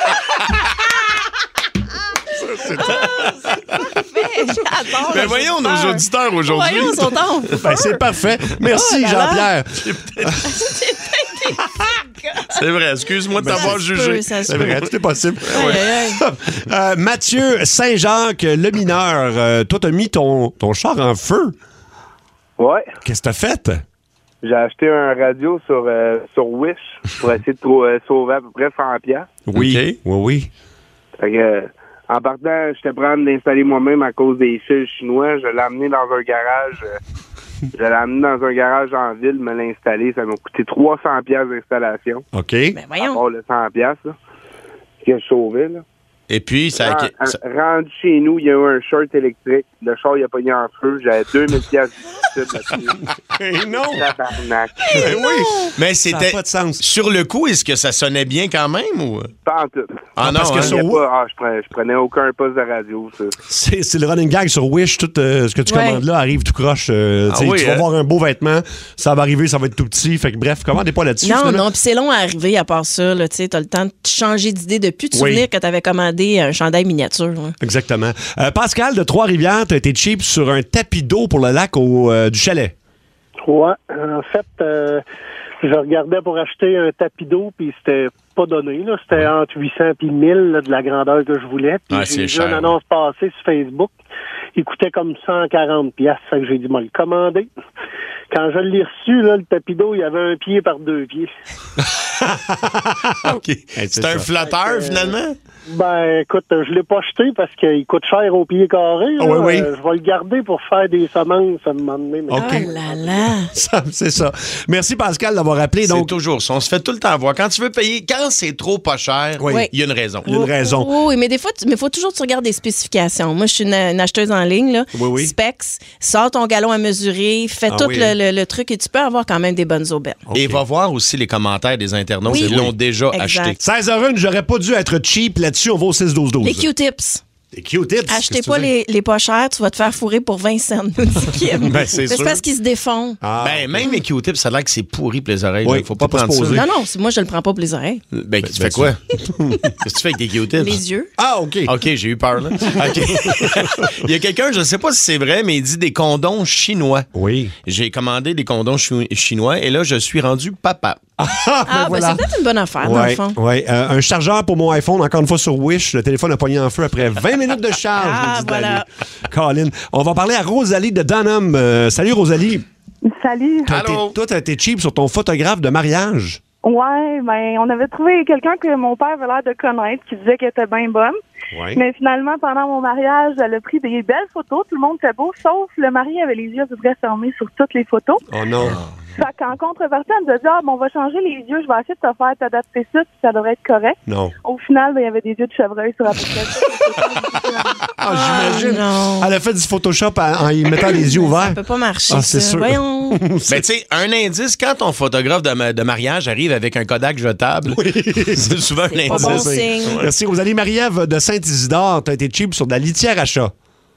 J'adore. Ben voyons nos auditeurs aujourd'hui. Voyons, son temps. Ben, c'est parfait. Merci, Oh là là. Jean-Pierre. C'est vrai, excuse-moi de t'avoir Ça se jugé. peut, ça se C'est peut. vrai, tout est possible. Aïe, aïe, aïe. Euh, Mathieu Saint-Jacques, le mineur, euh, toi, t'as mis ton, ton char en feu. Ouais. Qu'est-ce que t'as fait? J'ai acheté un radio sur, euh, sur Wish pour essayer de trou- euh, sauver à peu près cent piastres. Oui, OK. oui, oui. Fait que, euh, en partant, j'étais prêt à me l'installer moi-même à cause des fils chinois. Je l'ai amené dans un garage. euh, je l'ai amené dans un garage en ville, me l'installer. Ça m'a coûté trois cents piastres d'installation. OK. Ben À voyons. part le cent piastres, là, que je sauvais, là. Et puis, ça... Ren- ça- Rendu chez nous, il y a eu un short électrique. Le char, il a pogné en feu. J'avais deux mille piastres là-dessus. Eh non! Tabarnak. Ben oui! Mais Ça n'a c'était... pas de sens. Sur le coup, est-ce que ça sonnait bien quand même, ou... Pas en tout. Ah non, parce que hein? sur Il y a Wish- pas- ah, je, prenais, je prenais aucun poste de radio, ça. C'est, c'est le running gag sur Wish. Tout euh, ce que tu Ouais. commandes là arrive tout croche. euh, Ah tu sais, oui, tu vas hein? voir un beau vêtement, ça va arriver, ça va être tout petit. Fait que bref, commandez pas là-dessus. Non, finalement. non, puis c'est long à arriver à part ça. Tu sais, t'as le temps de changer d'idée depuis te Oui. souvenir que t'avais commandé un chandail miniature. hein. Exactement. Euh, Pascal de Trois-Rivières, t'as été cheap sur un tapis d'eau pour le lac au, euh, du chalet. Ouais, en fait, euh, je regardais pour acheter un tapis d'eau, puis c'était pas donné. Là. C'était entre huit cents et mille là, de la grandeur que je voulais. Puis Ouais, c'est j'ai vu cher, une annonce passer sur Facebook. Il coûtait comme cent quarante piastres. Fait que j'ai dit, moi, le commander. Quand je l'ai reçu, là, le tapis d'eau, il y avait un pied par deux pieds. OK. Hey, C'est un flatteur, finalement? Ben, écoute, je l'ai pas acheté parce qu'il coûte cher au pied carré. là. Ah oui, oui. Euh, je vais le garder pour faire des semences à un moment donné. mais- OK. Oh là là. Ça, c'est ça. Merci, Pascal, d'avoir appelé. C'est Donc, toujours ça. On se fait tout le temps voir. Quand tu veux payer, quand c'est trop pas cher, il Oui. y a une raison. il y a une raison. Oui, oui, mais des fois, il faut toujours que tu regardes des spécifications. Moi, je suis une, une acheteuse en ligne. Là. Oui, oui. Specs, sors ton galon à mesurer, fais Ah tout oui. le, le- le truc et tu peux avoir quand même des bonnes aubaines. Et va voir aussi les commentaires des internautes Oui. qui l'ont Oui. déjà Exact. acheté. seize heures un, j'aurais pas dû être cheap là-dessus. On va au six douze douze. Les Q-tips. Des Q-tips. Achetez pas les, les pas chers, tu vas te faire fourrer pour vingt cents, nous dit Kim. Ben, c'est c'est sûr. parce qu'ils se défont. Ah, ben, même les Q-tips, ça a l'air que c'est pourri pour les oreilles. Oui, Il faut pas faut pas prendre se ça. poser. Non, non, c'est- moi, je le prends pas pour les oreilles. Ben, tu ben, fais quoi? Qu'est-ce que tu fais avec tes Q-tips? Les yeux. Ah, OK. OK, j'ai eu peur, là. OK. Il y a quelqu'un, je ne sais pas si c'est vrai, mais il dit des condoms chinois. Oui. J'ai commandé des condoms chi- chinois et là, je suis rendu papa. Ah, ben, voilà. c'est peut-être une bonne affaire, dans le Ouais, fond. ouais. Euh, un chargeur pour mon iPhone, encore une fois sur Wish. Le téléphone a pogné en feu après vingt minutes de charge. Ah, me dit voilà. Dali. Colin. On va parler à Rosalie de Dunham. Euh, salut, Rosalie. Salut. T'as été- toi, t'as été cheap sur ton photographe de mariage. Ouais, ben, on avait trouvé quelqu'un que mon père avait l'air de connaître, qui disait qu'elle était bien bonne. Ouais. Mais finalement, pendant mon mariage, elle a pris des belles photos. Tout le monde était beau, sauf le mari avait les yeux à peu près fermés sur toutes les photos. Oh non. Fait qu'en contrepartie, elle nous a dit, ah, bon, on va changer les yeux, je vais essayer de te faire t'adapter ça, puis ça devrait être correct. Non. Au final, ben, il y avait des yeux de chevreuil sur à peu près ça. Ah, j'imagine. non. Elle a fait du Photoshop en, en y mettant les yeux ouverts. Ça peut pas marcher, Ah, c'est ça. sûr. Voyons. Ben, tu sais, un indice, quand ton photographe de, ma- de mariage arrive avec un Kodak jetable, c'est souvent un C'est pas indice. bon signe. Merci, Rosalie. Marie-Ève de Saint-Isidore, t'as été cheap sur de la litière à chat.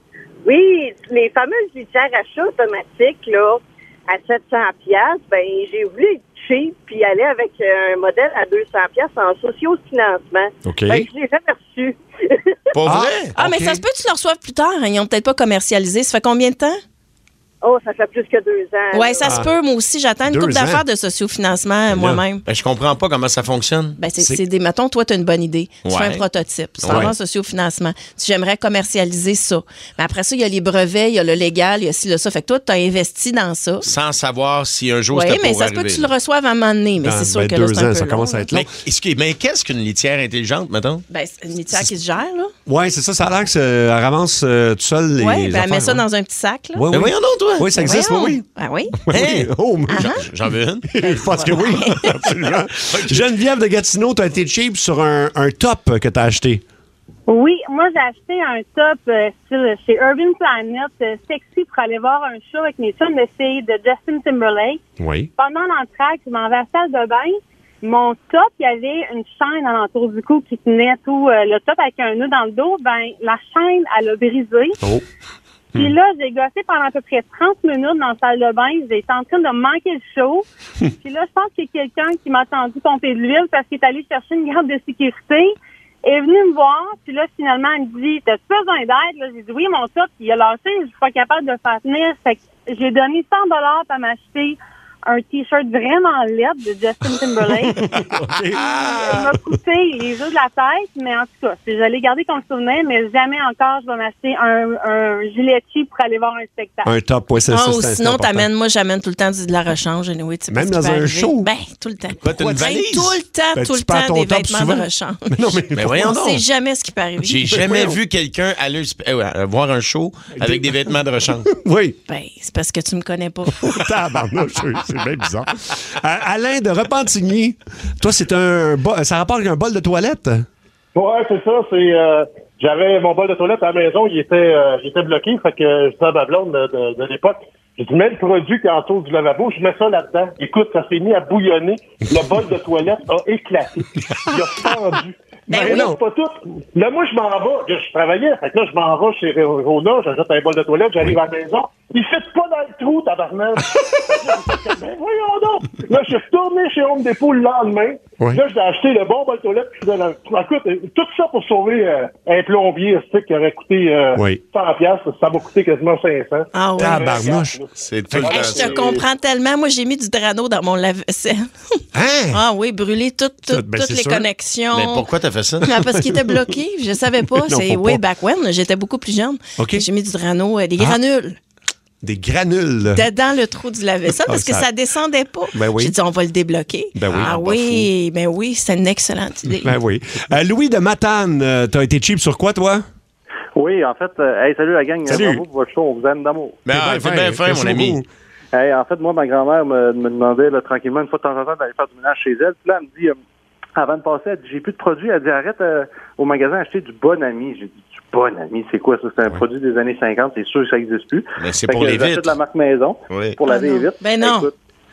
Oui, les fameuses litières à chat automatiques, là, à sept cents piastres, ben, j'ai voulu être cheap puis aller avec euh, un modèle à deux cents piastres en socio-financement. OK. Ben, je l'ai jamais reçu. Pas Ah, vrai? Ah, mais OK. ça se peut que tu le reçoives plus tard. Hein. Ils ont peut-être pas commercialisé. Ça fait combien de temps? Oh, ça fait plus que deux ans. Ouais, là. ça se Ah. peut. Moi aussi, j'attends une Deux couple ans. d'affaires de sociofinancement euh, moi-même. Ben, je comprends pas comment ça fonctionne. Ben, c'est, C'est- c'est des, mettons, toi, tu as une bonne idée. Tu fais Ouais. un prototype. Tu Ouais. t'en vas en sociofinancement. Tu j'aimerais commercialiser ça. Mais après ça, il y a les brevets, il y a le légal, il y a ci, le ça. Fait que toi, tu as investi dans ça. Sans savoir si un jour Oui, c'était mais pour ça se peut arriver. que tu le reçoives à un moment donné. Mais Dans- c'est sûr ben, que là, deux c'est un ans, peu ça long, commence à là. être long. Mais, excuse- mais qu'est-ce qu'une litière intelligente, mettons? Ben, c'est une litière qui se gère, là. Oui, c'est ça. Ça a l'air que ça- elle ramasse euh, tout seul les. Oui, les ben, elle met affaires, ça hein. dans un petit sac, là. Oui, Mais oui. voyons donc, toi. Oui, ça existe, oui, Voyons. oui. Ah oui? Oui, Hein? oui. Oh, mais Ah. j'en- J'en veux une. je pense que oui, absolument. Geneviève de Gatineau, t'as été cheap sur un, un top que t'as acheté. Oui, moi j'ai acheté un top euh, style chez Urban Planet, euh, sexy pour aller voir un show avec mes films de filles de Justin Timberlake. Oui. Pendant l'entracte, je m'en vais à la salle de bain. Mon top, il y avait une chaîne alentour du cou qui tenait tout euh, le top avec un nœud dans le dos. Ben, la chaîne, elle a brisé. Oh. Puis là, j'ai gossé pendant à peu près trente minutes dans la salle de bain. J'étais en train de me manquer le show. Puis là, je pense qu'il y a quelqu'un qui m'a attendu pomper de l'huile parce qu'il est allé chercher une garde de sécurité. Elle est venu me voir. Puis là, finalement, elle me dit, t'as-tu besoin d'aide? Là, j'ai dit, oui, mon top, il a lâché. Je suis pas capable de le faire tenir. Fait que j'ai donné cent dollars pour m'acheter un T-shirt vraiment laid de Justin Timberlake. Il m'a coûté les yeux de la tête, mais en tout cas, je l'ai gardé comme souvenir, mais jamais encore je vais m'acheter un, un gilet cheap pour aller voir un spectacle. Un top, oui, c'est Ah, ça. ou c'est- c'est sinon, important. t'amènes, moi, j'amène tout le temps du- de la rechange. Anyway, tu sais pas Même ce qui dans peut un arriver. show? Ben, tout le temps. Quoi, t'as une Ben, valise? tout le temps, Ben, tout tu le perds temps, ton des top vêtements souvent. de rechange. Mais non, mais, Mais voyons On donc. sait jamais ce qui peut arriver. J'ai jamais vu quelqu'un aller au sp- euh, ouais, voir un show avec des vêtements de rechange. Oui. Ben, c'est parce que tu me connais pas. Tabarnouche, c'est bien bizarre. Euh, Alain de Repentigny, toi, c'est un. bo- Ça rapporte avec un bol de toilette? Ouais, c'est ça. C'est euh, j'avais mon bol de toilette à la maison, il était euh, il était bloqué, fait que je disais à ma blonde de, de, de l'époque, j'ai dit mets le produit qui entoure du lavabo, je mets ça là-dedans. Écoute, ça s'est mis à bouillonner. Le bol de toilette a éclaté. Il a fendu. Ben Mais oui. là, c'est pas tout. Là, moi, je m'en vais. Je travaillais. Fait que là, je m'en vais chez Rona, j'achète un bol de toilette, j'arrive à la maison. Il fit pas dans le trou, tabarnak. Fait que là, j'ai fait, ben, voyons donc. Là, je suis retourné chez Home Depot le lendemain. Oui. Là, j'ai acheté le bon bol de toilette. Puis dans le trou. Écoute, euh, tout ça pour sauver euh, un plombier stick qui aurait coûté euh, Oui. cent piastres. Ça m'a coûté quasiment cinq cents. Ah ouais. Tabarnouche. C'est tout le Hey, temps je ça. te comprends tellement. Moi, j'ai mis du Drano dans mon lave-vaisselle. Hein? Ah oui, brûler toutes, toutes, Ben, toutes c'est les sûr. connexions. Mais pourquoi t'as fait ça? Ah, parce qu'il était bloqué. Je savais pas. Non, C'est faut way pas. back when. J'étais beaucoup plus jeune. OK. J'ai mis du Drano, euh, des Ah. granules. Des granules. Dedans le trou du lave-vaisselle parce Ah, que ça- ça descendait pas. Ben oui. J'ai dit, on va le débloquer. Ben oui. Ah Ah, oui, ben oui, c'est une excellente idée. Ben oui. Euh, Louis de Matane, euh, t'as été cheap sur quoi, toi? Oui, en fait, euh, hey, salut la gang. Salut. Bravo pour votre show, on vous aime d'amour. Ben, ah, fais bien fin, mon ami. beaucoup. Hey, en fait, moi, ma grand-mère me, me demandait là, tranquillement, une fois de temps en temps, d'aller faire du ménage chez elle. Puis là, elle me dit, euh, avant de passer, elle dit, j'ai plus de produits. Elle dit, arrête euh, au magasin acheter du Bon Ami. J'ai dit, du Bon Ami, c'est quoi ça? C'est un produit des années cinquante, c'est sûr que ça n'existe plus. Mais c'est Fait pour que les j'achète vitres. de la marque Maison Oui. pour Ah laver non. les vitres. Ben non. Écoute,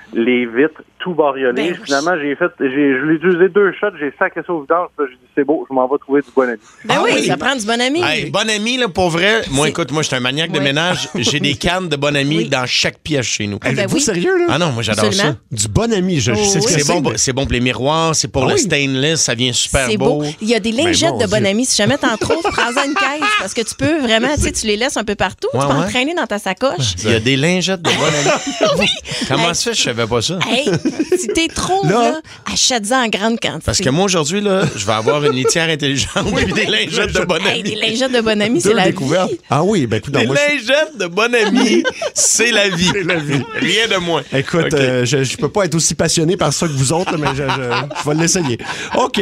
les vitres tout bariolées. Ben, Finalement, j'ai fait, j'ai, je l'ai utilisé deux shots, j'ai sacré ça au vidange, puis là, j'ai dit, c'est beau, je m'en vais trouver du bon ami. Ben Ah oui, oui. ça prend du bon ami. Hey, bon ami, là, pour vrai. Moi, C'est- écoute, moi, je suis un maniaque de Ouais. ménage. J'ai des cannes de bon ami Oui. dans chaque pièce chez nous. Eh ben Êtes-vous oui. sérieux, là? Ah non, moi, j'adore Absolument. ça. Du bon ami, je, je Oh, sais ce que C'est c'est. bon, mais- pour- c'est bon pour les miroirs, c'est pour Ah le oui? stainless, ça vient super C'est beau. beau. Il y a des lingettes mon de bon Dieu. ami. Si jamais t'en trouves, prends-en une caisse parce que tu peux vraiment, tu sais, tu les laisses un peu partout. Ouais, tu peux ouais. en traîner dans ta sacoche. Il y a des lingettes de bon ami. Oui. Comment Hey, ça fait, je savais pas ça? hey, si t'es trop, Là. là, achète-en en grande quantité. Parce que moi, aujourd'hui, là, je vais avoir une litière intelligente et des lingettes de bon Hey, ami. des lingettes de bon ami, c'est Deux la découvertes. vie. Ah oui, ben écoute, non, Des moi, je- lingettes de bon ami, c'est la vie. C'est la vie. Rien de moins. Écoute, OK. euh, je, je peux pas être aussi passionné par ça que vous autres, là, mais je, je- je vais l'essayer. OK.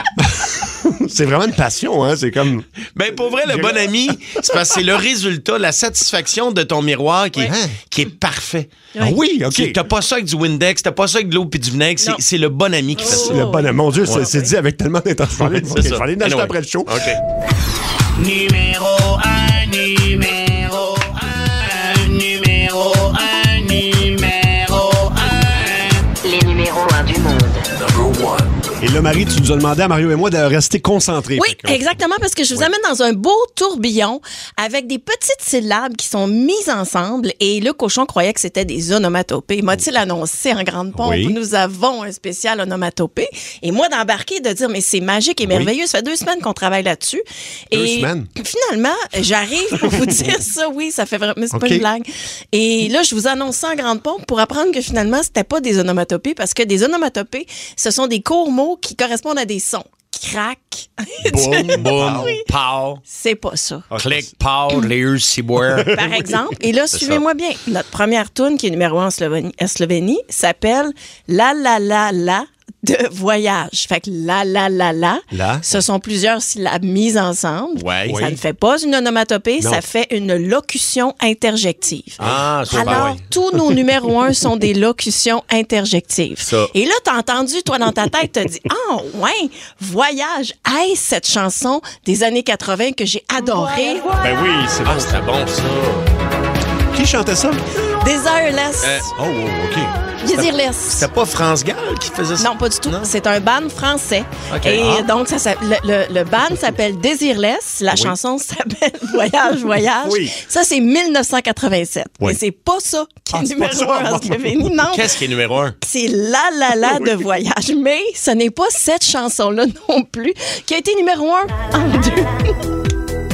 C'est vraiment une passion, hein? C'est comme... Ben, pour vrai, le bon ami, c'est parce que c'est le résultat, la satisfaction de ton miroir qui, est, qui est parfait. Ah oui, OK. Qui- T'as pas ça avec du Windex, t'as pas ça avec de l'eau puis du vinaigre, c'est, Non. c'est le bon ami qui fait ça. Le bon ami. Mon Dieu, c'est- Ouais. c'est dit avec tellement d'intention. Ouais, Ok, c'est je ça. vais aller l'acheter Anyway. après le show. OK. Numéro un, numéro un, numéro un, numéro un. Les numéros un du monde. Et là, Marie, tu nous as demandé à Mario et moi de rester concentrés. Oui, Fait que- exactement, parce que je vous amène dans un beau tourbillon avec des petites syllabes qui sont mises ensemble. Et le cochon croyait que c'était des onomatopées. M'a-t-il annoncé en grande pompe, Oui. nous avons un spécial onomatopée. Et moi, d'embarquer, de dire, mais c'est magique et merveilleux. Ça fait deux semaines qu'on travaille là-dessus. Deux et semaines? finalement, j'arrive pour vous dire ça. Oui, ça fait vraiment, mais c'est OK. pas une blague. Et là, je vous annonce ça en grande pompe pour apprendre que finalement, c'était pas des onomatopées, parce que des onomatopées, ce sont des courts mots qui correspondent à des sons. Crac. Boum, boum, Oui. pow, C'est pas ça. clic, pow, les ciboire. Par exemple. Et là, C'est suivez-moi bien. Notre première tune qui est numéro un en Slovénie, en Slovénie s'appelle La La La La de voyage. Fait que La La La La, La. ce sont plusieurs syllabes mises ensemble. Ouais. Ça Oui. ne fait pas une onomatopée, Non. ça fait une locution interjective. Ah, ça, ben Alors, oui. tous nos numéros un sont des locutions interjectives. Ça. Et là, t'as entendu, toi, dans ta tête, t'as dit, ah, ouais, voyage, hey, cette chanson des années quatre-vingt que j'ai adorée. Ben oui, c'est bon. Ah, c'était bon, ça. Qui chantait ça? Desireless. Euh, Oh, oh, OK. Desireless. C'était pas France Gall qui faisait ça? Non, pas du tout. Non? C'est un band français. OK. Et Ah. donc, ça, s'appelle- le, le, le band s'appelle Desireless. La chanson s'appelle Voyage, Voyage. Oui. Ça, c'est mille neuf cent quatre-vingt-sept. Oui. Mais c'est pas ça qui est Ah, c'est pas numéro ça. un en Slovénie. Non. Qu'est-ce qui est numéro un? C'est La La La de Voyage. Mais ce n'est pas cette chanson-là non plus qui a été numéro un en deux.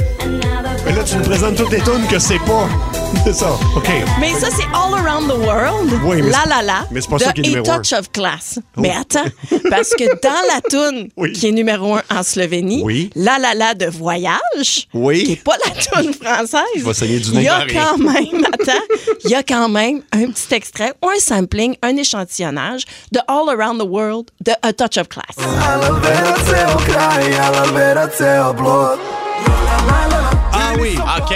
Mais là, tu nous présentes toutes les tunes que c'est pas. C'est ça. OK. Mais ça, c'est All Around the World. Oui, mais La c'est- La La. mais c'est pas de ça qui est A numéro un. Touch of Class. Mais attends, parce que dans la toune Oui. qui est numéro un en Slovénie, Oui. La La La de Voyage, Oui. qui est pas la toune française, Je vais saigner du il nez. y a Marie. quand même, attends, il y a quand même un petit extrait, un sampling, un échantillonnage de All Around the World de A Touch of Class. Ah oui, OK.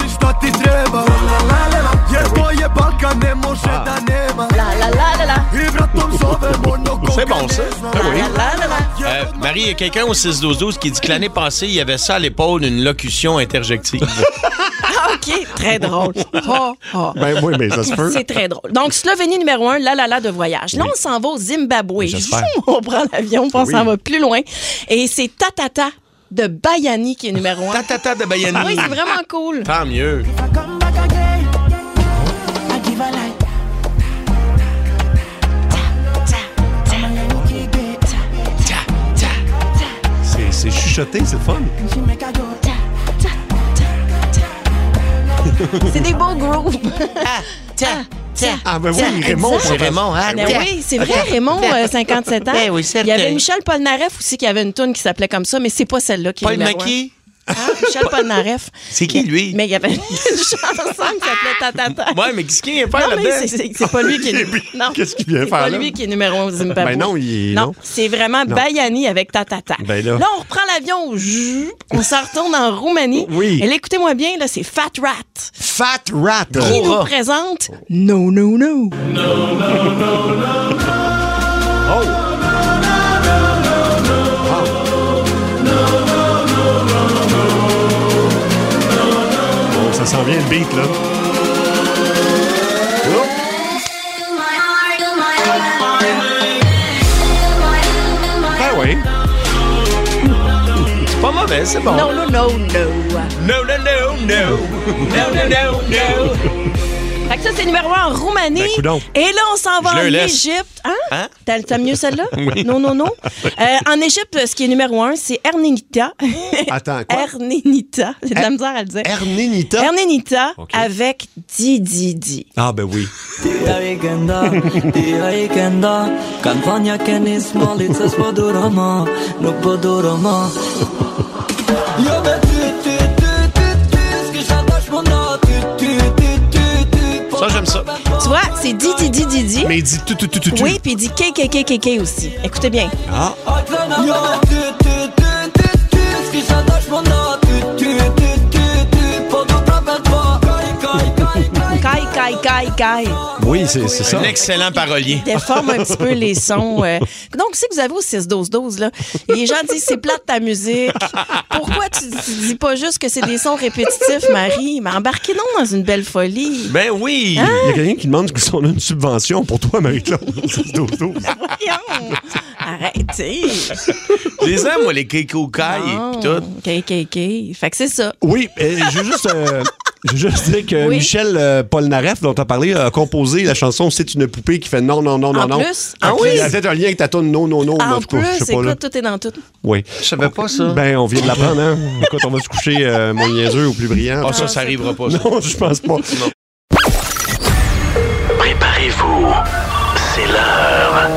La la la la la. C'est bon, ça. La la la la la. Euh, Marie, il y a quelqu'un au six douze douze qui dit que l'année passée, il y avait ça à l'épaule, une locution interjective. Ah, OK, très drôle. Ah, ah. Ben oui, mais ça se peut. C'est très drôle. Donc, Slovénie numéro un, La La La de voyage. Là, on s'en va au Zimbabwe. J'espère. On prend l'avion, puis on Oui. s'en va plus loin. Et c'est Tatata de Bayani qui est numéro un. Tatata de Bayani. Ah oui, c'est vraiment cool. Tant mieux. C'est- C'est chuchoté, c'est le fun. C'est des beaux grooves. Ah, ben oui, Raymond. Exact. C'est Raymond, hein? Ben oui, c'est vrai, Raymond, euh, cinquante-sept ans. Ben oui, Il y avait certain. Michel Polnareff aussi qui avait une toune qui s'appelait comme ça, mais c'est pas celle-là qui est Paul numéro un. Maquis? Hein? Michel Polnareff. C'est qui, lui? Mais il y avait une chanson qui s'appelait Tatata. Ouais, mais qu'est-ce qu'il vient faire Non, mais là-dedans? c'est- c'est c'est pas lui qui est non. Qu'est-ce qu'il vient C'est faire pas là? lui qui est numéro un au Zimbabwe. Ben non, il est- Non, non. c'est vraiment Non. Bayani avec Tatata. Ben là. on reprend l'avion, zzz, on s'en retourne en Roumanie. Oui. Et là, écoutez-moi bien, là, c'est Fat Rat Fat Rat. qui nous présente No, No, No. Oh. Bon, ça sent bien le beat, là. Oh. parfait, c'est bon. No, no, no, no. No, no, no, no. No, no, no, no. Fait que ça, c'est numéro un en Roumanie. Ben, coudonc. Et là, on s'en va Je en le laisse. Égypte. Hein? Hein? T'as, t'as mieux celle-là? Oui. Non, non, non. Euh, en Égypte, ce qui est numéro un, c'est Ernenita. Attends, quoi? Ernenita. J'ai de la misère à le dire. Ernenita? Ernenita OK. avec Didi Di. Ah, ben oui. Ça, j'aime ça. Tu vois, c'est Didi Di Didi. Mais il dit tout, tout, tout, tout, tout. Oui, puis il dit K K K K K aussi. Écoutez bien. Ah. Kai, kai, kai, kai. Oui, c'est, c'est ça. Un excellent parolier. Déforme un petit peu les sons. euh. Donc, c'est que vous avez au six douze douze, là. Les gens disent c'est plate ta musique. Pourquoi tu, tu dis pas juste que c'est des sons répétitifs, Marie? Mais embarquez donc dans une belle folie. Ben oui. Hein? Il y a quelqu'un qui demande si on a une subvention pour toi, Marie-Claude. six douze douze. Voyons. Arrêtez. Je les aime, moi, les Keikokai Non. et tout. K K K. Fait que c'est ça. Oui, euh, je veux juste, euh, je veux juste dire que Oui. Michel euh, Polnareff, dont tu as parlé, a composé la chanson C'est une poupée qui fait non, non, non, non, En non. plus? Ah En oui? plus? Il y a peut-être un lien avec ta tonne non, non, non. mais En en tout cas, plus, je sais pas, là. écoute, tout est dans tout. Oui. Je savais pas ça. Ben, on vient de l'apprendre, hein? Écoute, on va se coucher euh, mon niaiseux au plus brillant. Ah, ça, ça arrivera pas. Ça. Non, je pense pas. Préparez-vous. C'est l'heure.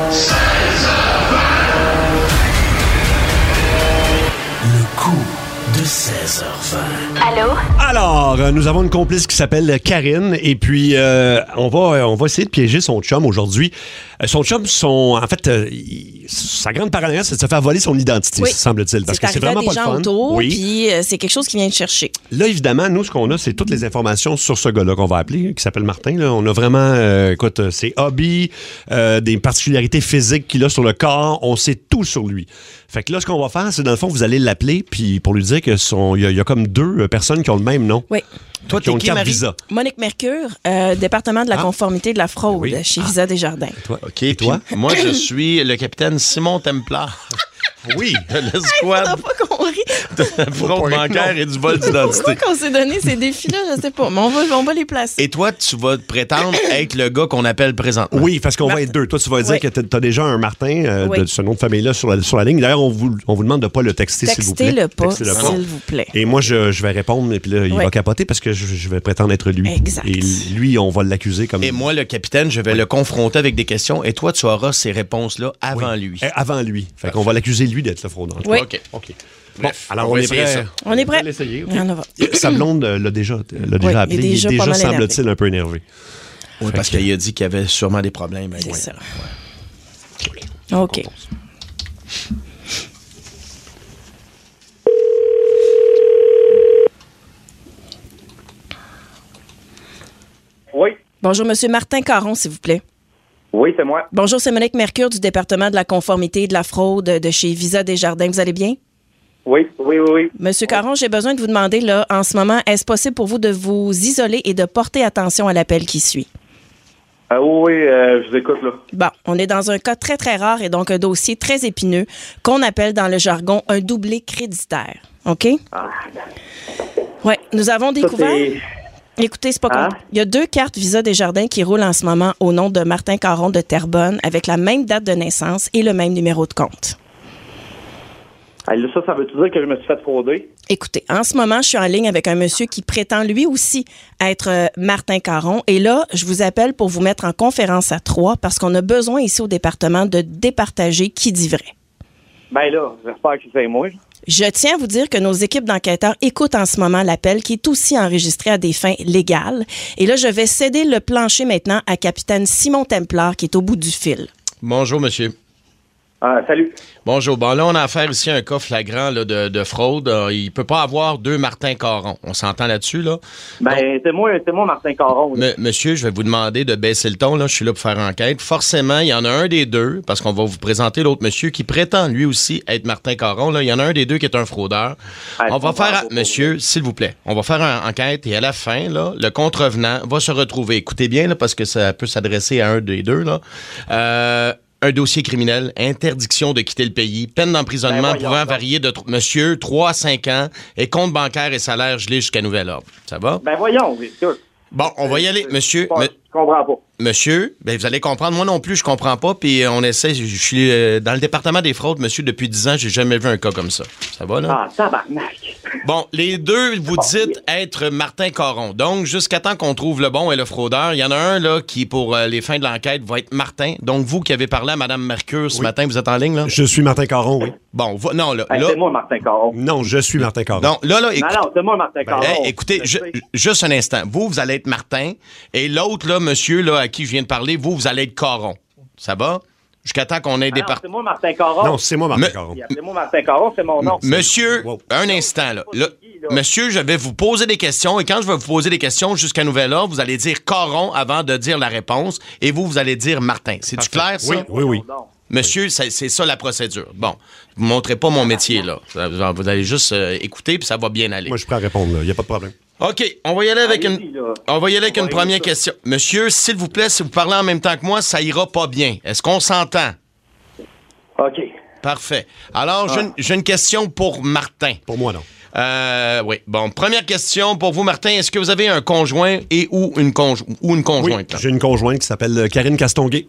Le coup de seize heures vingt. Allô? Alors, euh, nous avons une complice qui s'appelle Karine et puis euh, on va euh, on va essayer de piéger son chum aujourd'hui. Euh, son chum, son en fait, euh, il- sa grande paranoïa, c'est de se faire voler son identité, Oui. semble-t-il, parce que c'est arrivé à vraiment des pas le gens fun. autour, Oui. puis euh, c'est quelque chose qui vient de chercher. Là, évidemment, nous, ce qu'on a, c'est toutes les informations sur ce gars-là qu'on va appeler, qui s'appelle Martin. Là. On a vraiment, euh, écoute, euh, ses hobbies, euh, des particularités physiques qu'il a sur le corps. On sait tout sur lui. Fait que là, ce qu'on va faire, c'est dans le fond, vous allez l'appeler, puis pour lui dire que son, il y, a- il y a comme deux euh, personnes qui ont le même nom. Oui. Toi, qui ont t'es une qui, carte Marie? Visa. Monique Mercure, euh, département de la Ah. conformité de la fraude Oui. chez Visa Desjardins. Toi, OK, et toi? Moi, je suis le capitaine Simon Templar. Oui. Le squad T'as pas qu'on rit. de la fraude bancaire et du vol d'identité. Pourquoi qu'on s'est donné ces défis-là, je sais pas. Mais on va, on va les placer. Et toi, tu vas prétendre être le gars qu'on appelle présentement. Oui, parce qu'on va Martin. être deux. Toi, tu vas dire Oui. que tu as déjà un Martin euh, Oui. de ce nom de famille-là sur la, sur la ligne. D'ailleurs, on vous, on vous demande de ne pas le texter, s'il vous plaît. Textez-le pas, Textez-le pas. s'il vous plaît. Et moi, je, je vais répondre, et puis là, il Oui. va capoter parce que je, je vais prétendre être lui. Exact. Et lui, on va l'accuser comme... Et moi, le capitaine, je vais le confronter avec des questions et toi, tu auras ces réponses-là avant lui. Eh, Avant lui. Fait qu'on va l'accuser, lui, d'être le fraudeur. Oui. OK. OK. Bon, Bref, alors on on, va est essayer prêt. ça. On est prêt? va l'essayer, OK. On en va. Sa blonde euh, l'a déjà, l'a déjà Oui, appelé. il est Il est déjà déjà, pas mal semble-t-il, un peu énervé. Oui, parce qu'il a dit qu'il y avait sûrement des problèmes. Ben, C'est ouais. ça. OK. Oui. Bonjour, Monsieur Martin Caron, s'il vous plaît. Oui, c'est moi. Bonjour, c'est Monique Mercure du département de la conformité et de la fraude de chez Visa Desjardins. Vous allez bien? Oui, oui, oui, oui. Monsieur Caron, j'ai besoin de vous demander, là, en ce moment, est-ce possible pour vous de vous isoler et de porter attention à l'appel qui suit? Ah oui, euh, je vous écoute, là. Bon, on est dans un cas très, très rare et donc un dossier très épineux qu'on appelle dans le jargon un doublé créditaire. OK? Ah. Oui, nous avons découvert... c'est- Écoutez, c'est pas Hein? con. Il y a deux cartes Visa Desjardins qui roulent en ce moment au nom de Martin Caron de Terrebonne avec la même date de naissance et le même numéro de compte. Ah, là, ça, ça veut-tu dire que je me suis fait frauder? Écoutez, en ce moment, je suis en ligne avec un monsieur qui prétend lui aussi être euh, Martin Caron. Et là, je vous appelle pour vous mettre en conférence à trois parce qu'on a besoin ici au département de départager qui dit vrai. Ben là, j'espère que c'est moi. Je tiens à vous dire que nos équipes d'enquêteurs écoutent en ce moment l'appel qui est aussi enregistré à des fins légales. Et là, je vais céder le plancher maintenant à capitaine Simon Templar qui est au bout du fil. Bonjour, monsieur. Ah, salut. Bonjour. Bon, là, on a affaire ici à un cas flagrant là, de, de fraude. Euh, il peut pas avoir deux Martin Caron. On s'entend là-dessus, là? Ben, c'est moi, c'est moi, Martin Caron. là. M- monsieur, je vais vous demander de baisser le ton. Là. Je suis là pour faire enquête. Forcément, il y en a un des deux, parce qu'on va vous présenter l'autre monsieur qui prétend lui aussi être Martin Caron. Là. Il y en a un des deux qui est un fraudeur. Ah, on va c'est pas faire... grave. Monsieur, s'il vous plaît, on va faire une enquête et à la fin, là, le contrevenant va se retrouver. Écoutez bien, là, parce que ça peut s'adresser à un des deux. Là. Euh, un dossier criminel, interdiction de quitter le pays, peine d'emprisonnement Ben, voyons pouvant donc. varier de, tr- monsieur, trois à cinq ans et compte bancaire et salaire gelé jusqu'à nouvel ordre. Ça va? Ben voyons, Victor. Bon, on va y aller, monsieur. Je me- comprends pas. Monsieur, ben vous allez comprendre. Moi non plus, je comprends pas. Puis on essaie. Je je suis euh, dans le département des fraudes, monsieur, depuis dix ans. J'ai jamais vu un cas comme ça. Ça va, là? Ah, tabarnak. Bon, les deux, vous dites être Martin Caron. Donc, jusqu'à temps qu'on trouve le bon et le fraudeur, il y en a un, là, qui, pour euh, les fins de l'enquête, va être Martin. Donc, vous qui avez parlé à Mme Mercure ce Oui. matin, vous êtes en ligne, là? Je suis Martin Caron, oui. Bon, va- non, là. Hey, là c'est moi, Martin Caron. Non, je suis Martin Caron. non, là, là, Non, écoute- non, c'est moi, Martin Caron. Hey, écoutez, Je ju- sais. juste un instant. Vous, vous allez être Martin. Et l'autre, là, monsieur, là, à qui je viens de parler, vous, vous allez être Caron. Ça va? Jusqu'à temps qu'on ait Ah des non, par- c'est moi, Martin Caron. Non, c'est moi, Martin Me- Caron. Appelez-moi Martin Caron, c'est mon nom. Monsieur, un instant, là. Là, monsieur, je vais vous poser des questions et quand je vais vous poser des questions jusqu'à nouvel ordre, vous allez dire Caron avant de dire la réponse et vous, vous allez dire Martin. C'est-tu clair, ça? Oui, oui, oui. Monsieur, c'est c'est ça la procédure. Bon, vous ne montrez pas mon métier, là. Vous allez juste euh, écouter puis ça va bien aller. Moi, je suis prêt à répondre, il n'y a pas de problème. OK, on va y aller avec une, Allez-y, là. on va y aller avec On une va y première aller, ça. question. Monsieur, s'il vous plaît, si vous parlez en même temps que moi, ça ira pas bien. Est-ce qu'on s'entend? OK. Parfait. Alors, j'ai une- j'ai une question pour Martin. Pour moi, non. Euh, oui. Bon, première question pour vous, Martin. Est-ce que vous avez un conjoint et ou une, conjo- ou une Oui, conjointe? là? j'ai une conjointe qui s'appelle euh, Karine Castonguay.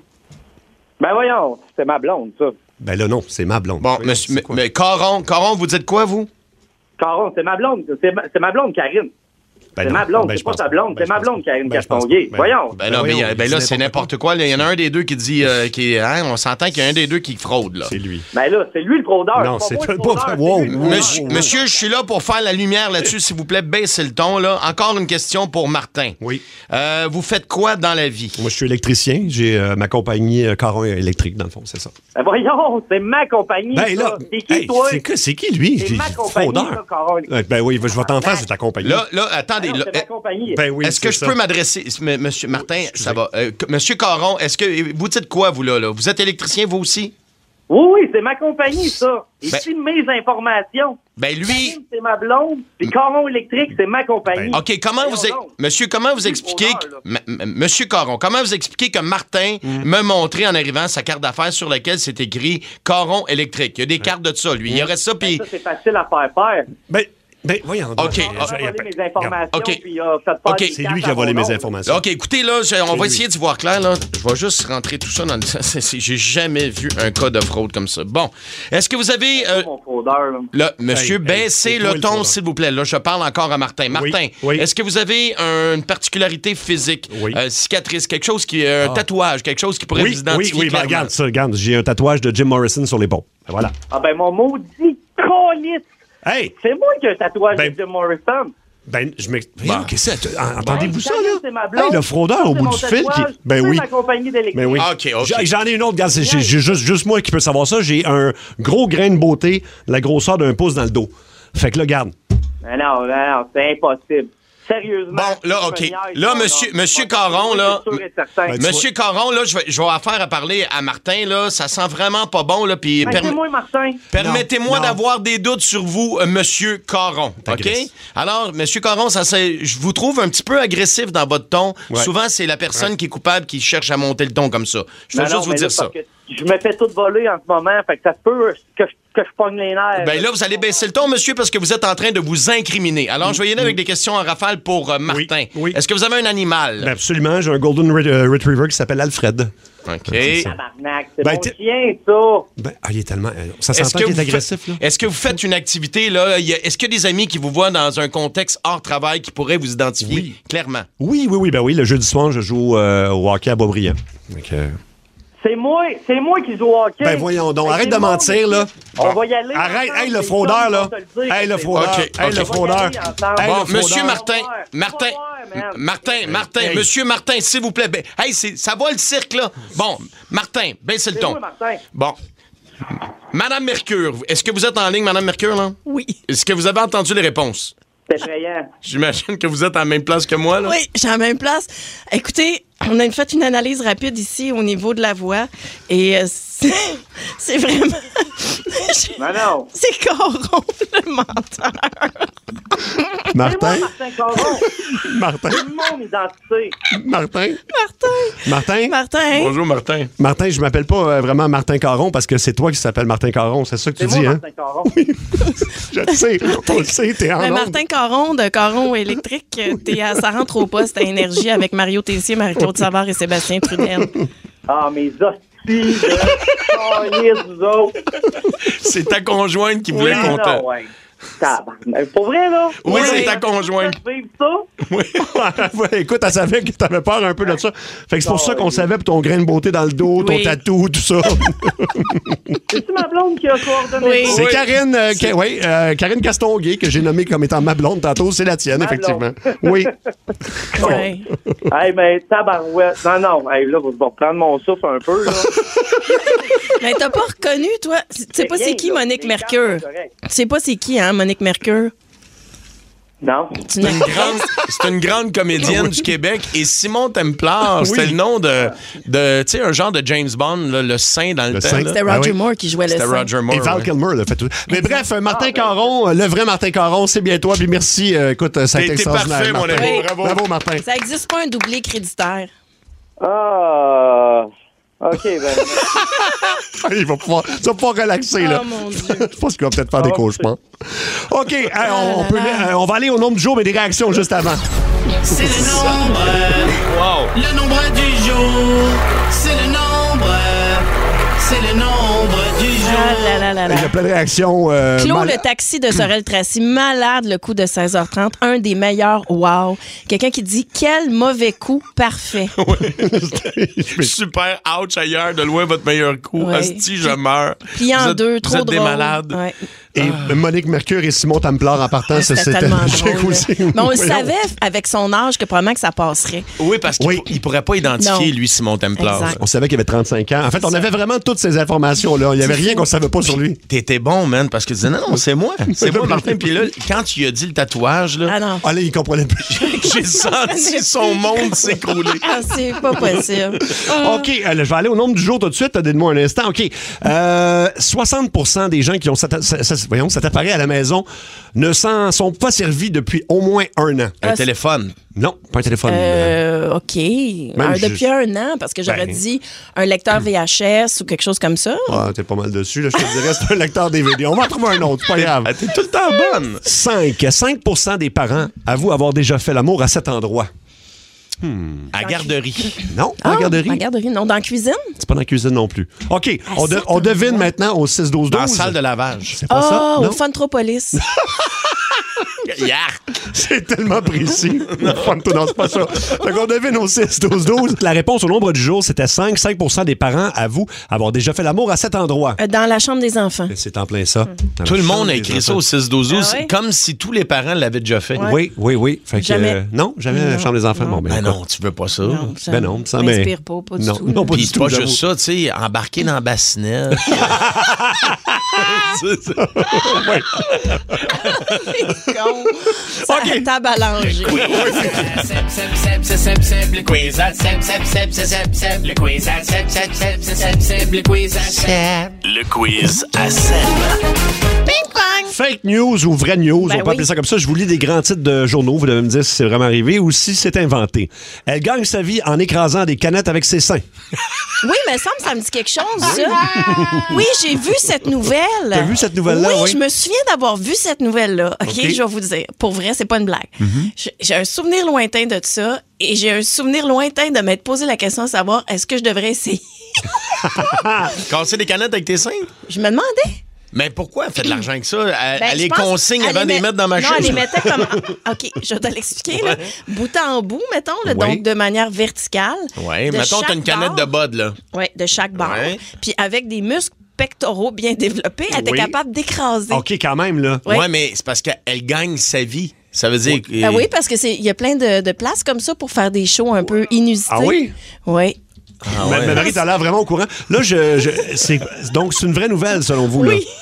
Ben voyons, c'est ma blonde, ça. Ben là, non, c'est ma blonde. Bon, Voyons, monsieur, c'est mais, quoi? mais Caron, Caron, vous dites quoi, vous? Caron, c'est ma blonde. C'est ma, c'est ma blonde, Karine. Ben c'est non. ma blonde, Ben, c'est je pas pense ta pas. blonde, Ben, c'est je ma pense blonde, pas. Karine Ben, je pense Castonguay. pas. Ben, Voyons. Ben non, Ben mais, voyons, euh, ben il là, dit c'est n'importe n'importe quoi. là. Il y en a un des deux qui dit, euh, qui, hein, on s'entend qu'il y a un des deux qui fraude, là. C'est lui. Ben là, c'est lui le fraudeur. Non, pas c'est moi pas- le fraudeur, pas- c'est wow, lui le wow, fraudeur. Monsieur, monsieur, je suis là pour faire la lumière là-dessus, s'il vous plaît, baissez le ton, là. Encore une question pour Martin. Oui. Euh, vous faites quoi dans la vie? Moi, je suis électricien. J'ai euh, ma compagnie euh, Caron électrique, dans le fond, c'est ça. Ben voyons, c'est ma compagnie. Ben là, ça. C'est qui, hey, toi? c'est que- c'est qui, lui? C'est J'ai- ma compagnie, fraudeur. ça, Caron. Euh, Ben oui, je vais t'en faire, c'est ta compagnie. Là, là, attendez. Ah non, là, c'est ma eh, compagnie. Ben oui, est-ce que c'est je ça. peux m'adresser, M- Monsieur Martin, ça va. Euh, que- Monsieur Caron, est-ce que vous dites quoi, vous, là, là? Vous êtes électricien, vous aussi? Oui, oui, c'est ma compagnie, ça. Ben- Ici, mes informations. Ben, lui. Karine, c'est ma blonde. Puis Caron électrique, c'est ma compagnie. OK, comment vous... Voyons ex- donc. Monsieur, comment vous C'est le expliquez... fraudeur, que- M- M- Monsieur Caron, comment vous expliquez que Martin me montrait en arrivant sa carte d'affaires sur laquelle c'est écrit Caron électrique? Il y a des cartes de ça, lui. Il y aurait ça, puis... Ça, c'est facile à faire faire. Ben, ben voyons. donc. OK. Euh, Il a je- volé mes regarde. informations, OK. puis il a fait faire OK. des C'est cartes lui qui a à volé mon mes nom. informations. OK, écoutez, là, je- on va lui. essayer d'y voir clair, là. Je vais juste rentrer tout ça dans le... c'est- c'est- J'ai jamais vu un cas de fraude comme ça. Bon. Est-ce que vous avez... euh, Mon fraudeur, là. Là, monsieur, Hey, hey, baissez c'est toi le le ton, fraudeur. s'il vous plaît. Là, je parle encore à Martin. Martin, oui. est-ce que vous avez un- une particularité physique, Oui. euh, cicatrice, quelque chose qui, un Ah. tatouage, quelque chose qui pourrait Oui, vous identifier oui, oui, ben, clairement? regarde ça, regarde. J'ai un tatouage de Jim Morrison sur l'épaule. Ben, voilà. Ah ben, mon maudit colis. Hey! C'est moi qui ai un tatouage Ben- de Jim Morrison. Ben, je m'explique. Bon. Qu'est-ce que c'est? En- Entendez-vous ça, Karine, là? c'est ma blonde. Hey, le fraudeur Ça, au c'est bout mon du fil. Qui... tatouage. Ben C'est oui. ma compagnie d'électricité. Ben oui. OK, OK. J'ai- J'en ai une autre, regarde, c'est c'est- j'ai juste, juste moi qui peux savoir ça. J'ai un gros grain de beauté, la grosseur d'un pouce dans le dos. Fait que là, regarde. Mais non, non, non, c'est impossible. Sérieusement. Bon, là, tu OK. me niaises, Là, non, monsieur, non, monsieur c'est Caron, pas- là. c'est sûr et certain. Ben, tu Monsieur Caron, là, je vais, je vais affaire à parler à Martin, là. Ça sent vraiment pas bon, là. Puis Ben, perm- c'est moi, Martin. permettez-moi Non, non. d'avoir des doutes sur vous, euh, monsieur Caron. OK? T'agresses. Alors, monsieur Caron, ça, c'est- je vous trouve un petit peu agressif dans votre ton. Ouais. Souvent, c'est la personne qui est coupable qui cherche à monter le ton comme ça. Je veux Non, juste non, vous mais dire là, ça. parce que Je me fais tout voler en ce moment, fait que ça se peut que je, que je pogne les nerfs. Ben là, vous allez baisser le ton, monsieur, parce que vous êtes en train de vous incriminer. Alors, je vais y aller avec des questions en rafale pour euh, Martin. Oui, oui. Est-ce que vous avez un animal? Ben, absolument, j'ai un Golden Re- euh, Retriever qui s'appelle Alfred. OK. Tabarnak, c'est Ben, mon t'es- chien, ça. Ben, ah, il est tellement. euh, Ça Est-ce s'entend que, qu'il est vous agressif, faites- là. est-ce que vous faites une activité, là? Il y a- Est-ce qu'il y a des amis qui vous voient dans un contexte hors travail qui pourraient vous identifier Oui. clairement? Oui, oui, oui, ben oui, le jeudi soir, je joue euh, au hockey à Boisbriand. Donc, euh, C'est moi, c'est moi qui joue au hockey. Ben voyons donc, Ben, arrête c'est de mon mentir, équipe. là. On Bon. va y aller. Arrête, ensemble, hey, le les fraudeur, gens là. vont te le dire Hey, que le c'est fraudeur. OK, Hey, OK. le On va y fraudeur. aller ensemble. Hey, Bon, le monsieur fraudeur. Martin, On va voir, Martin, on va voir, man. Martin, Martin, Hey. monsieur Martin, s'il vous plaît. Ben, hey, c'est- ça va le cirque, là. Bon, Martin, baissez le C'est ton. moi, Martin. Bon. Madame Mercure, est-ce que vous êtes en ligne, Madame Mercure, là? Oui. Est-ce que vous avez entendu les réponses? C'est effrayant. J'imagine que vous êtes à la même place que moi, là. Oui, j'ai la même place. Écoutez, On a fait une analyse rapide ici au niveau de la voix et euh, c'est, c'est vraiment... Non, non. C'est Caron, le menteur. Martin? C'est moi, Martin Caron. Martin? C'est mon identité. Martin? Martin? Martin? Martin? Bonjour, Martin. Martin, je m'appelle pas euh, vraiment Martin Caron parce que c'est toi qui s'appelle Martin Caron. C'est ça que tu C'est dis, moi, hein? Martin Caron. Je le sais. On le sait, t'es en Ben, onde. Martin Caron de Caron électrique, t'es à, ça rentre au poste à Énergie avec Mario Tessier, Marie-Claude Savard et Sébastien Trudel. Ah, mes hosties de calice, vous autres. C'est ta conjointe qui voulait Oui, content. non, ouais. Tabarnak. Pour vrai, là? Oui, Ouais, c'est ta conjointe. Vivre ça? Ouais, écoute, elle savait que t'avais peur un peu de ça. Fait que c'est pour Oh, ça qu'on oui. savait pour ton grain de beauté dans le dos, ton Oui. tatou, tout ça. C'est-tu ma blonde qui a coordonné Oui. ça? C'est Karine, euh, Ka- ouais, euh, Karine Castonguay, que j'ai nommée comme étant ma blonde tantôt. C'est la tienne, Ma effectivement. blonde. Oui. Ouais. Hey, mais tabarouette. Non, non. Hey, là, vous allez reprendre mon souffle un peu, là. Mais t'as pas reconnu, toi? Tu sais pas rien, c'est qui là. Monique Les Mercure? gars, c'est correct. Tu sais pas c'est qui, hein, Monique Mercure? Non. C'est une Une grande- C'est une grande comédienne du Québec. Et Simon Templar, c'était le nom de, de tu sais, un genre de James Bond, là, le saint dans le, Le temps. saint. là. C'était Ah Roger oui. Moore qui jouait le C'était saint. Roger Moore. Et Val ouais. Kilmer l'a fait tout. Mais bref, euh, Martin Caron, euh, le vrai Martin Caron, c'est bien toi. Puis merci. euh, écoute, euh, ça a T'es- été t'es extraordinaire. parfait, mon Martin. ami. Oui. Bravo. Bravo, Martin. Ça existe pas un doublé créditaire. Ah. OK, ben. Il va pouvoir, tu vas pouvoir relaxer, là. Oh mon Dieu. Je pense qu'il va peut-être faire des Oh, cauchemars. OK, euh, on, on là peut- là. euh, on va aller au nombre du jour, mais des réactions juste avant. C'est le nombre. Wow. Le nombre du jour. C'est le nombre. C'est le nombre du jour. Ah là là là là. Il y a plein de réactions. euh, Claude, mal- le taxi de Sorel-Tracy, malade le coup de seize heures trente, un des meilleurs, wow. Quelqu'un qui dit, quel mauvais coup, parfait. Super ouch ailleurs, de loin votre meilleur coup. Ouais. Asti, je meurs. Plié Vous en êtes- deux, vous trop êtes drôle. des malades. Ouais. Et Monique Mercure et Simon Templar en partant, ça, C'était c'était tellement magique drôle. aussi. Mais on le Voyons. savait avec son âge que probablement que ça passerait. Oui, parce qu'il Oui. il pourrait pas identifier, Non. lui, Simon Templar. Exact. On savait qu'il avait trente-cinq ans. En fait, on avait vraiment toutes ces informations-là. Il n'y avait rien qu'on savait pas sur lui. T'étais bon, man, parce que tu disais, non, non, c'est moi. C'est moi, Martin. Puis là, quand tu lui as dit le tatouage, là, Ah non. Ah là, il comprenait plus. j'ai senti son monde s'écrouler. Ah, c'est pas possible. Ah. OK, euh, je vais aller au nombre du jour tout de suite. Donne-moi un instant. OK. Euh, soixante pour cent des gens qui ont cet, ça- ça- voyons, cet appareil à la maison ne s'en sont pas servis depuis au moins un an. Un téléphone. Non, pas un téléphone. Euh, OK. Un- juste- depuis un an, parce que j'aurais Ben. dit un lecteur V H S ou quelque chose comme ça. Ah, t'es pas mal dessus. Là, je te dirais, c'est un lecteur D V D. On va en trouver un autre, c'est pas grave. Ah, t'es tout le temps bonne. cinq. cinq pour cent des parents avouent avoir déjà fait l'amour à cet endroit. À la garderie. Non, pas Ah, en garderie. En garderie, non. Dans la cuisine? C'est pas dans la cuisine non plus. OK, on, de- cet on devine endroit. maintenant au six douze douze. Dans la salle de lavage. C'est pas ça? Ah, Non? au Funtropolis. Yark. C'est tellement précis. non, c'est pas ça. Fait qu'on devine au six douze douze. La réponse au nombre du jour, c'était cinq. cinq pour cent des parents avouent avoir déjà fait l'amour à cet endroit. Euh, Dans la chambre des enfants. C'est en plein ça. Dans Tout la le chambre monde a des écrit ça enfants. au six douze douze, Ah ouais? comme si tous les parents l'avaient déjà fait. Ouais. Oui, oui, oui. Fait que, Jamais. euh, non, jamais la Non. chambre des enfants. Non. Bon, ben, Ben écoute. non, tu veux pas ça. Non, ça Ben non, ça mais- m'inspire pas, pas du non, tout. non, pas Puis du c'est tout. pas j'avoue. juste ça, tu sais, embarquer dans la bassinette. C'est ça. Ouais. Con. Ça OK. table à langer. Sep, sep, sep, sep, sep, sep, le quiz à sep, sep, sep, sep, sep, sep, le quiz à sep, sep, sep, sep, sep, sep, le quiz à sep. Le quiz à sep. Fake news ou vraie news, Ben on peut oui. appeler ça comme ça. Je vous lis des grands titres de journaux. Vous devez me dire si c'est vraiment arrivé ou si c'est inventé. Elle gagne sa vie en écrasant des canettes avec ses seins. Oui, mais ça me, ça me dit quelque chose, ça. Oui, j'ai vu cette nouvelle. T'as vu cette nouvelle-là, Oui, oui? je me souviens d'avoir vu cette nouvelle-là. OK, OK. Mm-hmm. je vais vous dire. Pour vrai, c'est pas une blague. J'ai- J'ai un souvenir lointain de ça et j'ai un souvenir lointain de m'être posé la question de savoir est-ce que je devrais essayer. Casser des canettes avec tes seins? Je me demandais. Mais pourquoi elle fait de l'argent avec ça? Elle, Ben, elle je les pense consigne elle avant de les met- mettre dans ma Non, chaise. elle les mettait comme... OK, je vais te l'expliquer. Là. Bout en bout, mettons, là, Oui. donc de manière verticale. Oui, De mettons, t'as chaque une canette de bord. bud, là. Oui, de chaque bord. Ouais. Puis avec des muscles pectoraux bien développés, elle était Oui. capable d'écraser. OK, quand même, là. Ouais. Ouais, mais c'est parce qu'elle gagne sa vie. Ça veut dire que. Ah oui, parce que c'est il y a plein de, de places comme ça pour faire des shows un peu inusités. Ah oui? Oui. Ah Mais ouais. mais Marie, t'as l'air vraiment au courant. Là, je, je- c'est, donc, c'est une vraie nouvelle, selon vous. Oui. Là.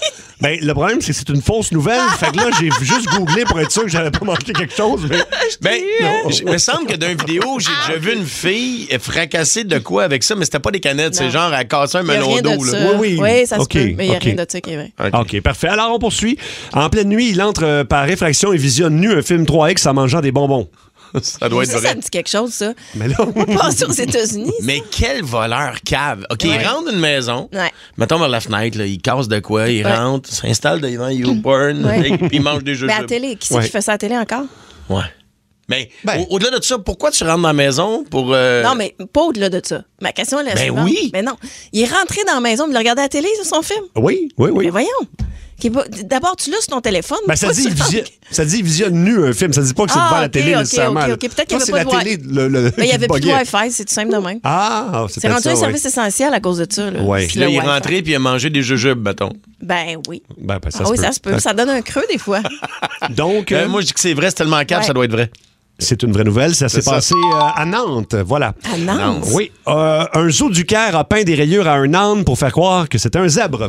Ben, le problème, c'est que c'est une fausse nouvelle. Fait que là, j'ai juste googlé pour être sûr que j'avais pas manqué quelque chose. Mais... Ben, il me semble que dans une vidéo, j'ai déjà vu une fille fracasser de quoi avec ça, mais c'était pas des canettes. C'est genre, elle cassait un melon d'eau. Oui, oui. Oui, ça okay, se peut, mais il n'y a okay. rien de ça qui est vrai. OK, okay parfait. Alors, on poursuit. En pleine nuit, il entre euh, par réfraction et visionne nu un film trois X en mangeant des bonbons. Ça doit être ça, vrai. Ça me dit quelque chose, ça. Mais là... On passe aux États-unis. Mais quel voleur cave. OK, ouais. Il rentre une maison. Ouais. Mettons vers la fenêtre, là, il casse de quoi, il ouais. rentre, s'installe devant YouPorn, ouais. puis il mange des jeux. Mais à la télé, qui c'est ouais. qui fait ça à la télé encore? Ouais. Mais ben, au- au-delà de ça, pourquoi tu rentres dans la maison pour... Euh... Non, mais pas au-delà de ça. Ma question est la ben suivante. Oui. Mais non, il est rentré dans la maison, il a regardé à la télé, son film? Oui, oui, oui. Mais voyons. D'abord, tu l'as sur ton téléphone. Ben, ça, dit vision, ça dit visionne nu un film. Ça dit pas que c'est ah, devant okay, la télé okay, nécessairement. OK, OK. Peut-être qu'il n'y avait Toi, pas c'est de la télé. Le, le, ben, il n'y avait plus de buguait. Wi-Fi, c'est tout simple de même. Ah, c'est, c'est rendu ça, un ouais. service essentiel à cause de ça. Là, ouais. Puis là, il est rentré puis il a mangé des jujubes, mettons. Ben oui. Ben, ben, ça ah se oui, peut. ça se peut. Ça donne un creux des fois. Donc, euh, moi, je dis que c'est vrai, c'est tellement cap, ouais. Ça doit être vrai. C'est une vraie nouvelle. Ça c'est s'est ça. passé euh, à Nantes. Voilà. À Nantes? Oui. Euh, un zoo du Caire a peint des rayures à un âne pour faire croire que c'était un zèbre.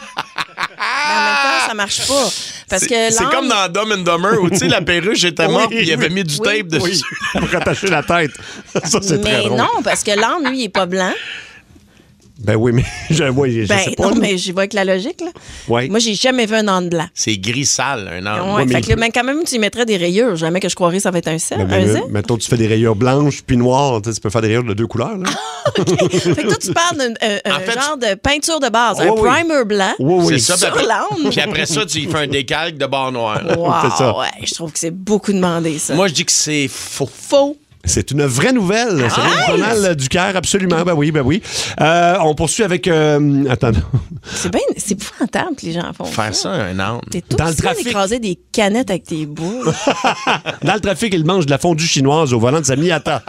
Mais en même temps, ça marche pas. Parce c'est, que c'est comme dans Dumb and Dumber où, tu sais, la perruche était morte oui, puis il avait oui, mis du oui, tape dessus. Oui, pour attacher la tête. Ça, c'est mais très drôle. non, parce que l'âne, lui, il est pas blanc. Ben oui, mais je, ouais, je ben, sais pas. non, là. mais j'y vais avec la logique, là. Ouais. Moi, j'ai jamais vu un âne blanc. C'est gris sale, un âne. Ouais, Ouais, fait mais que là, ben, quand même, tu y mettrais des rayures. Jamais que je croirais que ça va être un zèbre. Ben, un ben, zèbre. mettons, tu fais des rayures blanches puis noires. Tu peux faire des rayures de deux couleurs. Là. OK. Fait que toi, tu parles d'un euh, En fait, genre de peinture de base. Oh, un oui. primer blanc Oui, oui. C'est ça, sur puis après, l'âne. puis après ça, tu y fais un décalque de barre noire. Wow, C'est ça. ouais, je trouve que c'est beaucoup demandé, ça. Moi, je dis que c'est faux. Faux. C'est une vraie nouvelle. C'est Ah, le journal du Caire, absolument. Ben oui, ben oui. Euh, on poursuit avec... Euh, attends. C'est bien... C'est épouvantable que les gens font Faire ça, un âne. T'es tout Dans le aussi bien trafic. d'écraser des canettes avec tes boules. Dans le trafic, il mange de la fondue chinoise au volant de sa Miata.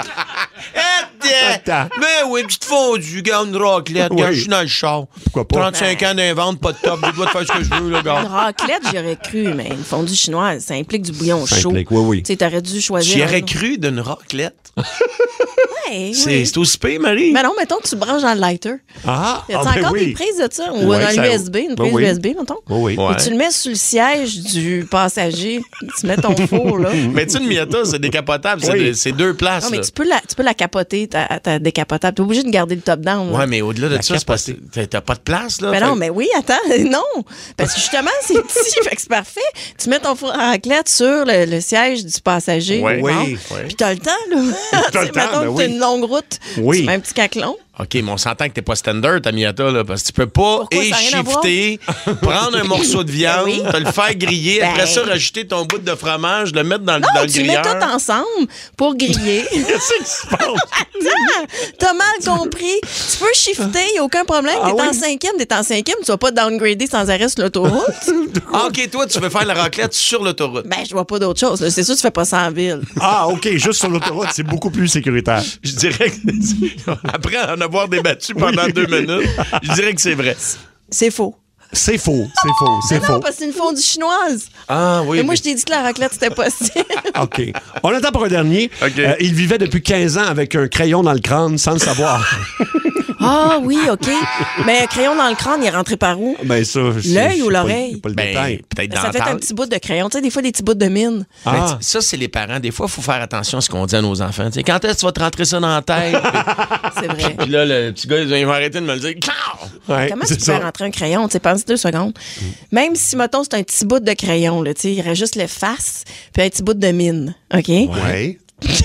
Attends. Mais oui, petite fondue, garde une raclette, Oui. gars, je suis dans le char. Pourquoi pas? trente-cinq ans d'invente, pas de top, j'ai le droit de faire ce que je veux, là, Une gars. raclette, j'aurais cru, mais une fondue chinoise, ça implique du bouillon Ça chaud. implique, oui, oui. Tu sais, t'aurais dû choisir... J'y un aurais autre. cru d'une raclette. Ouais, C'est, oui. c'est aussi pire, Marie. Mais non, mettons que tu branches dans le lighter. Ah, Y a-tu ah, ben encore oui. des prises de ça? Ou Ouais, dans ça- l'U S B, une prise oui. U S B, mettons? Oui, oui. Ouais. Et tu le mets sur le siège du passager. Tu mets ton four, là. Mais tu sais, une Miata, c'est décapotable. C'est, Oui. de- c'est deux places. Non, mais là. tu peux la, tu peux la capoter, ta, ta décapotable. T'es obligé de garder le top-down. là. Ouais, mais au-delà de La ça, c'est parce que t'as, t'as pas de place, là. Mais Fait- non, mais oui, attends, non. Parce que justement, c'est petit, fait que c'est parfait. Tu mets ton four à raclette sur le, le siège du passager. Ouais. bon. Oui, oui. Puis t'as le temps, là. T'as le Tu sais, temps, mettons ben que oui. t'as une longue route. Oui. Tu mets un petit caclon. OK, mais on s'entend que t'es pas standard, ta Miata, là, parce que tu peux pas Pourquoi? Ça a rien à voir? échifter, prendre un morceau de viande, Ben oui. te le faire griller, Ben. après ça, rajouter ton bout de fromage, le mettre dans, le- Non, dans le tu mets grilleur. tout ensemble pour griller. Qu'est-ce qui se passe? Attends, t'as mal compris. Tu peux shifter, y a aucun problème. Ah T'es en oui? cinquième, t'es en cinquième, tu vas pas downgrader sans arrêt sur l'autoroute. Ah, OK, toi, tu veux faire la raclette sur l'autoroute. Ben, je vois pas d'autre chose. là. C'est sûr que tu fais pas ça en ville. Ah, OK, juste sur l'autoroute, c'est beaucoup plus sécuritaire. Je dirais que, après en avoir débattu pendant deux minutes, je dirais que c'est vrai. C'est faux. C'est faux, c'est faux, c'est Mais non, faux. parce que c'est une fondue chinoise. Ah oui. Et moi, mais- je t'ai dit que la raclette, c'était possible. OK. On attend pour un dernier. OK. Euh, il vivait depuis quinze ans avec un crayon dans le crâne sans le savoir. Ah oui, OK. Mais un crayon dans le crâne, il est rentré par où? Ben ça, je- L'œil je ou sais pas- l'oreille? j'ai pas le Ben, détail. peut-être Ça dans fait la un table. petit bout de crayon. Tu sais, des fois, des petits bouts de mine. Ben, Ah. t- ça, c'est les parents. Des fois, il faut faire attention à ce qu'on dit à nos enfants. Tu sais, quand est-ce que tu vas te rentrer ça dans la tête? C'est vrai. Puis là, le petit gars, il va arrêter de me le dire. Ouais, Comment c'est tu ça. peux rentrer un crayon? Tu sais, pense deux secondes. Même si, mettons, c'est un petit bout de crayon, là, tu sais, il reste juste le face puis un petit bout de mine. OK? Ouais.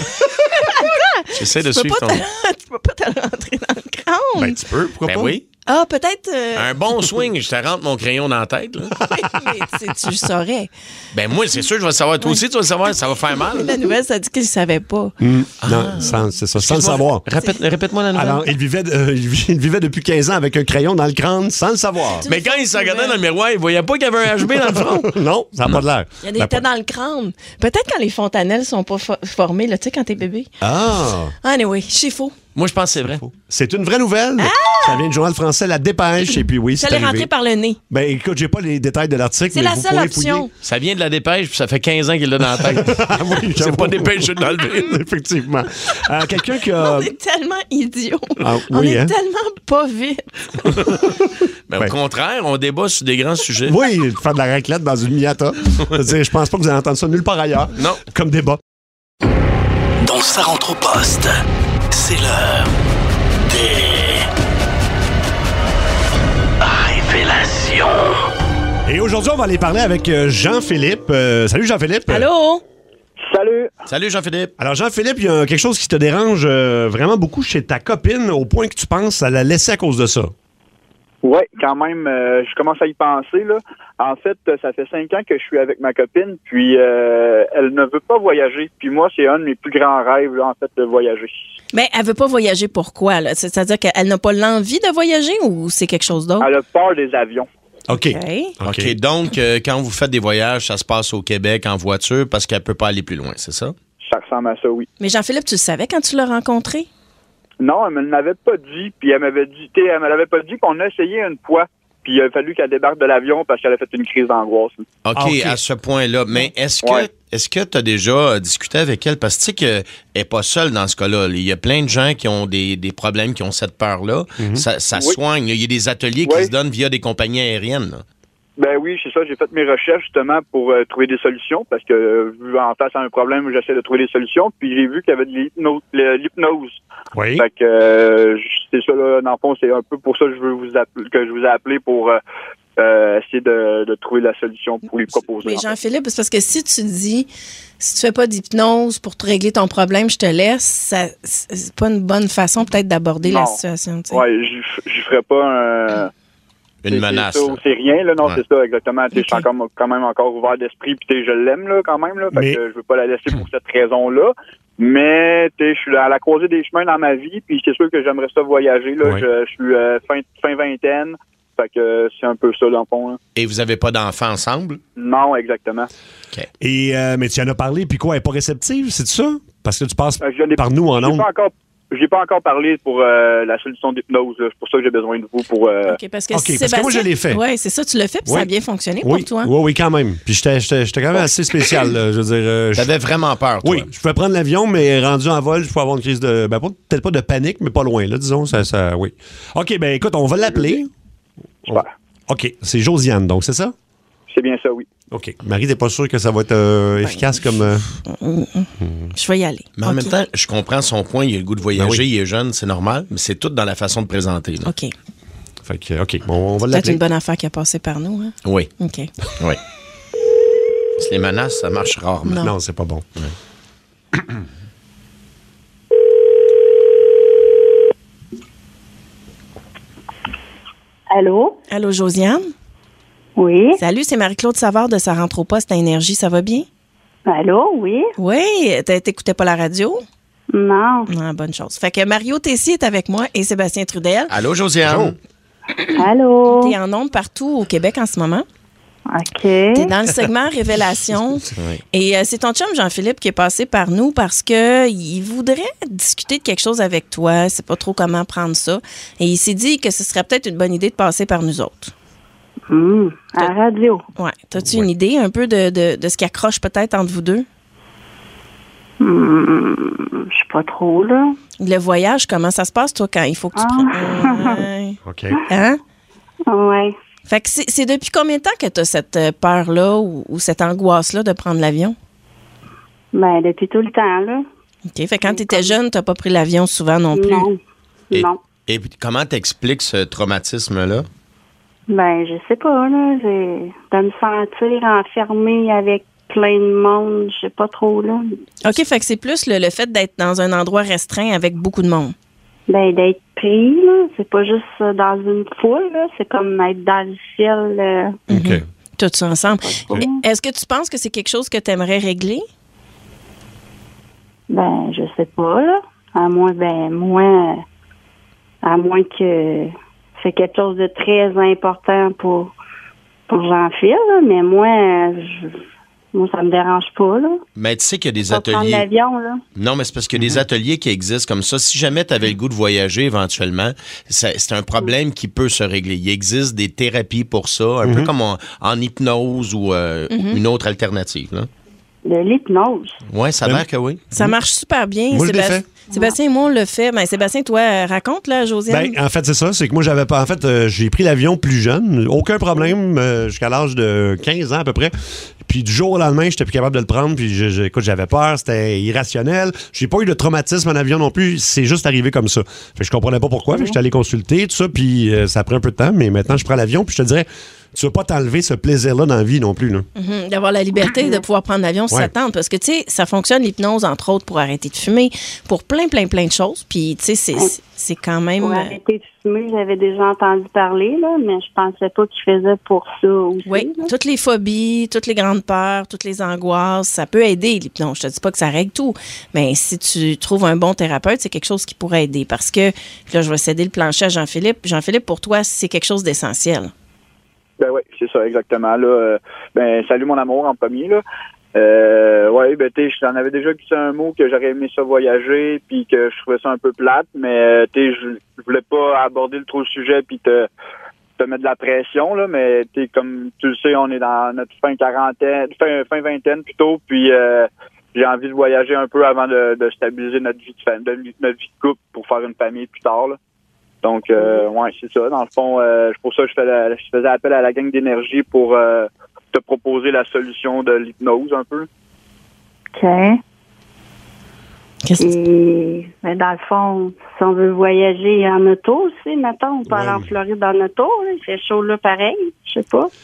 J'essaie de Tu peux, suivre pas ton... te... tu peux pas te rentrer dans le crâne. Ben, tu peux, pourquoi Ben pas? oui. Ah, peut-être. euh, Un bon swing, je te rentre mon crayon dans la tête. Là. mais tu sais, tu le saurais. Ben moi, c'est sûr, je vais le savoir. Toi aussi, tu vas le savoir, ça va faire mal. La nouvelle, ça dit qu'il ne savait pas. Hmm. Non, sans- c'est ça, sans le savoir. Répète, répète-moi la nouvelle. Alors, il vivait, euh, il vi- il vivait depuis quinze ans avec un crayon dans le crâne sans le savoir. Mais quand il se regardait dans le miroir, il voyait pas qu'il y avait un H B dans le front. Non, ça n'a pas de l'air. Il y a des Ben, têtes dans le crâne. Peut-être quand les fontanelles sont pas fo- formées, là, tu sais, quand t'es bébé. Ah! Anyway, c'est faux. Moi, je pense que c'est vrai. C'est une vraie nouvelle. Ça vient du journal français La Dépêche. Et puis oui, c'est Ça l'est arrivé. rentré par le nez. Ben écoute, j'ai pas les détails de l'article, C'est mais la vous seule pourrez option. fouiller. Ça vient de la dépêche, puis ça fait quinze ans qu'il l'a dans la tête. Ah oui, c'est j'avoue. pas dépêché de l'enlever. Effectivement. Euh, Quelqu'un qui a... On est tellement idiots. Ah, On oui, est hein? tellement pas vite. Ben, Ben. Au contraire, on débat sur des grands sujets. Oui, faire de la raclette dans une Miata. Je veux dire, je pense pas que vous allez entendre ça nulle part ailleurs. Non. Comme débat. Dans Ça rentre au poste, c'est l'heure des révélations. Et aujourd'hui, on va aller parler avec euh, Jean-Philippe. Euh, salut Jean-Philippe. Allô? Salut. Salut Jean-Philippe. Alors Jean-Philippe, il y a quelque chose qui te dérange euh, vraiment beaucoup chez ta copine au point que tu penses à la laisser à cause de ça. Oui, quand même, euh, je commence à y penser, là. En fait, ça fait cinq ans que je suis avec ma copine, puis euh, elle ne veut pas voyager. Puis moi, c'est un de mes plus grands rêves, là, en fait, de voyager. Mais elle veut pas voyager, pourquoi? Là? C'est-à-dire qu'elle n'a pas l'envie de voyager ou c'est quelque chose d'autre? Elle a peur des avions. OK. OK. OK. Donc, euh, quand vous faites des voyages, ça se passe au Québec en voiture parce qu'elle peut pas aller plus loin, c'est ça? Ça ressemble à ça, oui. Mais Jean-Philippe, tu le savais quand tu l'as rencontré? Non, elle me l'avait pas dit, puis elle m'avait dit, t'sais, elle me l'avait pas dit qu'on a essayé une fois, puis il a fallu qu'elle débarque de l'avion parce qu'elle a fait une crise d'angoisse. OK, Ah, OK. à ce point-là. Mais est-ce que Ouais. est-ce que tu as déjà discuté avec elle? Parce que tu sais qu'elle n'est pas seule dans ce cas-là. Il y a plein de gens qui ont des, des problèmes, qui ont cette peur-là. Mhm. Ça, ça Oui. soigne. Il y a des ateliers qui Oui. se donnent via des compagnies aériennes. là. Ben oui, c'est ça. J'ai fait mes recherches justement pour euh, trouver des solutions parce que euh, vu en face à un problème, j'essaie de trouver des solutions. Puis j'ai vu qu'il y avait de l'hypno- le- l'hypnose. Oui. Fait que euh, c'est ça là. Dans le fond, c'est un peu pour ça que je veux vous appeler, que je vous ai appelé pour euh, euh, essayer de, de trouver la solution pour lui proposer. Mais en fait. Jean-Philippe, c'est parce que si tu dis, si tu fais pas d'hypnose pour te régler ton problème, je te laisse, ça, c'est pas une bonne façon peut-être d'aborder la Non. situation. Tu sais. Ouais, j'y j'y ferais pas un. Une c'est- menace. C'est, ça, là. ou c'est rien, là. Non, Ouais. c'est ça, exactement. Tu sais, Je suis encore, quand même encore ouvert d'esprit, puis tu sais, je l'aime, là, quand même, là. Fait Mais- que je veux pas la laisser pour cette raison-là. Mais, tu sais, je suis à la croisée des chemins dans ma vie, puis c'est sûr que j'aimerais ça voyager, là. Ouais. Je, je suis euh, fin, fin vingtaine. Fait que euh, c'est un peu ça, dans le fond, là. Et vous n'avez pas d'enfants ensemble? Non, exactement. Et, euh, mais tu en as parlé, puis quoi, elle n'est pas réceptive, c'est ça? Parce que tu passes Euh, je n'ai- par nous en j'ai ondes. pas encore, j'ai pas encore parlé pour euh, la solution d'hypnose, là. C'est pour ça que j'ai besoin de vous pour. Euh, OK, parce que, OK, si parce que moi, je Sébastien- l'ai fait. Ouais, c'est ça, tu l'as fait, puis Oui. ça a bien fonctionné Oui, pour toi. oui, oui, quand même. Puis j'étais, j'étais, j'étais quand même assez spécial. là. Je veux dire, euh, je- T'avais vraiment peur, toi? oui, je pouvais prendre l'avion, mais rendu en vol, je pouvais avoir une crise de, ben pas- peut-être pas de panique, mais pas loin, là, disons, ça, ça, oui. Ok, ben écoute, on va l'appeler. Super. Ok, c'est Josiane, donc c'est ça? C'est bien ça, oui. Ok, Marie, t'es pas sûr que ça va être euh, efficace comme. euh, Je vais y aller. Mais en OK. même temps, je comprends son point. Il a le goût de voyager, Ben oui. il est jeune, c'est normal, mais c'est tout dans la façon de présenter. là. OK. Fait que, ok, bon, on va Peut-être l'appeler. une bonne affaire qui a passé par nous. Hein? Oui, OK. oui. Parce que les menaces, ça marche rarement. Non. Non, c'est pas bon. Allô? Allô, Josiane? Oui. Salut, c'est Marie-Claude Savard de Ça rentre au poste à Énergie. Ça va bien? Allô? Oui. Oui. T'as- T'écoutais pas la radio? Non. Ah, bonne chose. Fait que Mario Tessier est avec moi et Sébastien Trudel. Allô, Josiane? Allô? T'es en ondes partout au Québec en ce moment. OK. T'es dans le segment Révélation. Oui. Et euh, c'est ton chum Jean-Philippe qui est passé par nous parce que il voudrait discuter de quelque chose avec toi. C'est pas trop comment prendre ça. Et il s'est dit que ce serait peut-être une bonne idée de passer par nous autres. Hum, à la radio. Ouais. T'as-tu une idée un peu de, de, de ce qui accroche peut-être entre vous deux? Hum, je sais pas trop, là. Le voyage, comment ça se passe, toi, quand il faut que tu Ah. prennes. Ouais. OK. Hein? Ouais. Fait que c'est c'est depuis combien de temps que tu as cette euh, peur-là ou, ou cette angoisse-là de prendre l'avion? Ben, depuis tout le temps, là. OK. Fait que quand tu étais jeune, tu pas pris l'avion souvent non plus. Non. Et, Non. et puis, comment t'expliques ce traumatisme-là? Ben, je sais pas, là. C'est de me sentir enfermée avec plein de monde, je sais pas trop, là. OK. Fait que c'est plus le, le fait d'être dans un endroit restreint avec beaucoup de monde. Ben, d'être pris, là. C'est pas juste euh, dans une foule, là. C'est comme être dans le ciel. euh, OK. Tout ça ensemble. Ok. Mais Est-ce que tu penses que c'est quelque chose que tu aimerais régler? Ben, je sais pas, là. À moins, ben, moins, à moins que c'est quelque chose de très important pour, pour Jean-Phil, là. Mais moi, euh, je, moi, ça me dérange pas, là. Mais tu sais qu'il y a des Pas prendre ateliers. l'avion, là. Non, mais c'est parce qu'il y a des ateliers qui existent comme ça. Si jamais tu avais le goût de voyager éventuellement, ça- c'est un problème qui peut se régler. Il existe des thérapies pour ça, un peu comme en, en hypnose ou euh, Mhm. une autre alternative. Là. De l'hypnose. Oui, ça a l'air que oui. Ça marche super bien. Moi, je l'ai Sébastien. fait. Sébastien et moi, on le fait. Ben, Sébastien, toi, euh, raconte, là, Josiane. Ben, en fait, c'est ça. C'est que moi, j'avais pas. En fait, euh, j'ai pris l'avion plus jeune. Aucun problème euh, jusqu'à l'âge de quinze ans à peu près. Puis du jour au lendemain, j'étais plus capable de le prendre. Puis je, je- écoute, j'avais peur. C'était irrationnel. J'ai pas eu de traumatisme en avion non plus. C'est juste arrivé comme ça. Fait que je comprenais pas pourquoi. Fait que j'étais allé consulter, tout ça. Puis euh, ça a pris un peu de temps. Mais maintenant, je prends l'avion. Puis je te dirais, tu vas pas t'enlever ce plaisir-là dans la vie non plus. Là. Mhm, d'avoir la liberté de pouvoir prendre l'avion si Ouais. ça tente. Parce que, tu sais, ça fonctionne, l'hypnose, entre autres, pour arrêter de fumer, pour plein, plein, plein de choses. Puis, tu sais, c'est, c'est- c'est quand même... Pour euh, arrêter de fumer, j'avais déjà entendu parler, là, mais je pensais pas qu'il faisait pour ça aussi. Oui, là. toutes les phobies, toutes les grandes peurs, toutes les angoisses, ça peut aider l'hypnose. Je te dis pas que ça règle tout, mais si tu trouves un bon thérapeute, c'est quelque chose qui pourrait aider. Parce que, là, je vais céder le plancher à Jean-Philippe. Jean-Philippe, pour toi, c'est quelque chose d'essentiel. Ben oui, c'est ça, exactement. Là, euh, ben, salut mon amour en premier, là. Euh, ouais, ben, tu sais, j'en avais déjà glissé un mot que j'aurais aimé ça voyager, puis que je trouvais ça un peu plate, mais, tu sais, je je voulais pas aborder le trop le sujet, puis te, te mettre de la pression, là, mais, tu sais, comme tu le sais, on est dans notre fin quarantaine, fin, fin vingtaine plutôt, puis, euh, j'ai envie de voyager un peu avant de, de stabiliser notre vie de, fam- de- notre vie de couple pour faire une famille plus tard, là. Donc, euh, ouais, c'est ça. Dans le fond, euh, c'est pour ça que je, fais la- je faisais appel à la gang d'énergie pour euh, te proposer la solution de l'hypnose un peu. OK. Et, ben, dans le fond, si on veut voyager en auto aussi, mettons, on peut aller en Floride en auto, là, il fait chaud là pareil, je sais pas.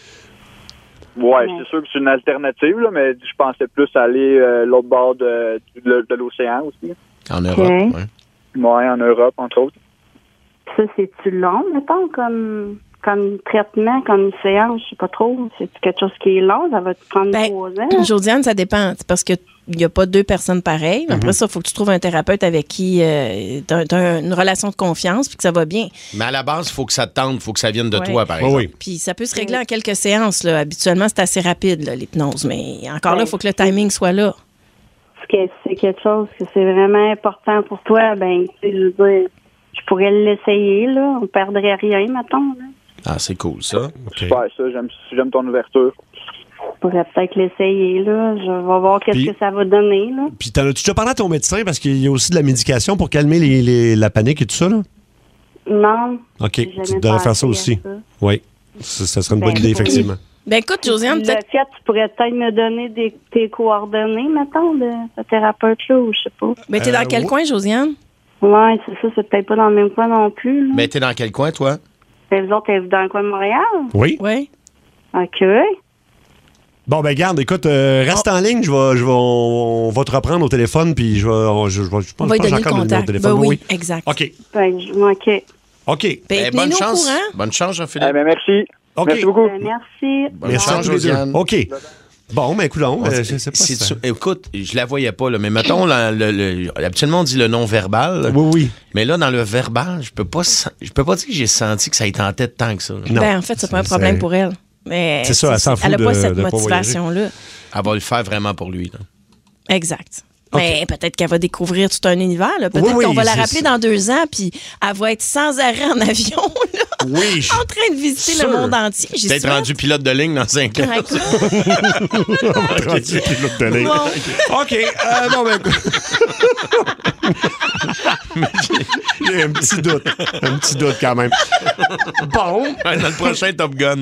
Ouais, c'est sûr que c'est une alternative, là, mais je pensais plus aller euh, l'autre bord de, de, de l'océan aussi. En Europe, Europe, ouais. Ouais, en Europe, entre autres. Ça, c'est-tu long, mettons, comme, comme traitement, comme séance, je sais pas trop. C'est quelque chose qui est long, ça va te prendre trois ans. Josiane, ça dépend. C'est parce que il n'y a pas deux personnes pareilles. Après Mhm. ça, il faut que tu trouves un thérapeute avec qui euh, tu as une relation de confiance puis que ça va bien. Mais à la base, il faut que ça te tente, il faut que ça vienne de Ouais. toi, par exemple. Puis ça peut se régler en quelques séances. Là. Habituellement, c'est assez rapide, là, l'hypnose. Mais encore là, il faut que le timing soit là. Est-ce que c'est quelque chose que c'est vraiment important pour toi? Ben, tu sais, je veux dire, je pourrais l'essayer, là. On perdrait rien, mettons, là. Ah, c'est cool, ça. Super, ça, j'aime, j'aime ton ouverture. Je pourrais peut-être l'essayer, là. Je vais voir qu'est-ce Puis- que ça va donner, là. Puis t'en as-tu déjà parlé à ton médecin parce qu'il y a aussi de la médication pour calmer les- les- la panique et tout ça, là? Non. OK. J'ai Tu jamais devrais faire ça pensé à aussi. ça. Oui. Ça, ça serait une bonne Ben, idée, oui. effectivement. Ben écoute, Josiane, Le peut-être... fait, tu pourrais peut-être me donner des, tes coordonnées, mettons, de ce thérapeute-là, ou je sais pas. Ben, t'es dans quel coin, Josiane? Ouais, c'est ça, c'est peut-être pas dans le même coin non plus, là. Mais t'es dans quel coin, toi? Et vous autres, êtes-vous dans le coin de Montréal? Oui. Oui. OK. Bon, ben garde, écoute, euh, reste en ligne. Je vais, je vais, on, on va te reprendre au téléphone, puis je vais, on- je, je, vais- je pense On va lui je pense donner que j'ai le encore numéro de contact. téléphone. Ben oui, Oui. exact. OK. Ben, je- OK. OK. Ben, Eh, bonne tenez-nous au chance. courant. Bonne chance, Jean-Philippe. ben, merci. OK. Merci beaucoup. Ben, merci. Bonne Merci chance, à tous les deux. Josiane. OK. Bon, ben écoute, Ouais, je c'est- sais pas c'est si ça- sûr. Écoute, je la voyais pas, là, mais mettons, là, le, le- habituellement, on dit le non-verbal. Oui, oui. Mais là, dans le verbal, je peux pas sen- je peux pas dire que j'ai senti que ça y tentait tant que ça. là. Ben, en fait, c'est pas un problème pour elle. Mais C'est ça, elle s'en fout Elle n'a pas de- cette de pas motivation-là. Elle va le faire vraiment pour lui. Là. Exact. Mais peut-être qu'elle va découvrir tout un univers. là. Peut-être Oui, oui, qu'on va la c'est rappeler ça. dans deux ans, puis elle va être sans arrêt en avion, là, oui, en train de visiter Sûr. le monde entier. J'y Peut-être souhaite. rendu pilote de ligne dans cinq ans. Rendu pilote de ligne. Bon. OK. euh, bon, ben écoute. J'ai un petit doute. Un petit doute quand même. Bon. Ouais, dans le prochain Top Gun.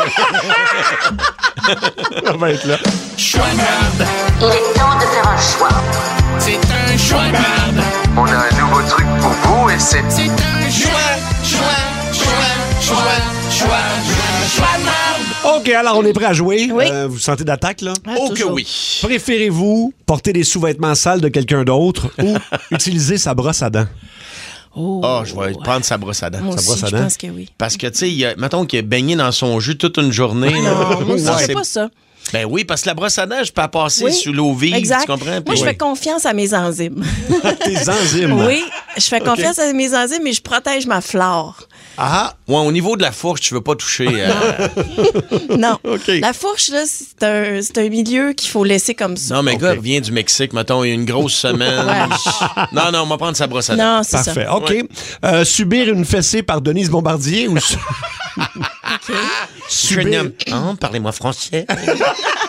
On va être là. Choix de merde. Il est temps de faire un choix. C'est un choix de merde. On a un nouveau truc pour vous et c'est... C'est un choix, choix, choix, choix, choix, choix, choix de merde. OK, alors on est prêt à jouer. Euh, vous sentez d'attaque, là? Ah, Oh que toujours. oui. Préférez-vous porter des sous-vêtements sales de quelqu'un d'autre ou utiliser sa brosse à dents? Oh, Ah, je vais prendre sa brosse à dents. Moi Sa aussi, brosse à je dents? pense que oui. Parce que, tu sais, il y a- mettons qu'il est baigné dans son jus toute une journée. là. Non, moi aussi, Non, je fais c'est- pas ça. Ben oui, parce que la brosse à dents, je peux la passer Oui, sous l'eau vive, exact. tu comprends? Moi, Puis- je fais confiance à mes enzymes. Tes enzymes? Oui, je fais confiance à mes enzymes, mais je protège ma flore. Ah, ouais, au niveau de la fourche, tu veux pas toucher. euh, Non. La fourche, là, c'est un, c'est un milieu qu'il faut laisser comme ça. Non, mais gars, vient du Mexique, mettons, il y a une grosse semaine. Non, non, on va prendre sa brosse à dents. Non, c'est ça. Parfait. OK. Ouais. Euh, subir une fessée par Denise Bombardier ou su- Je subir... n'aime- Hein, parlez-moi français.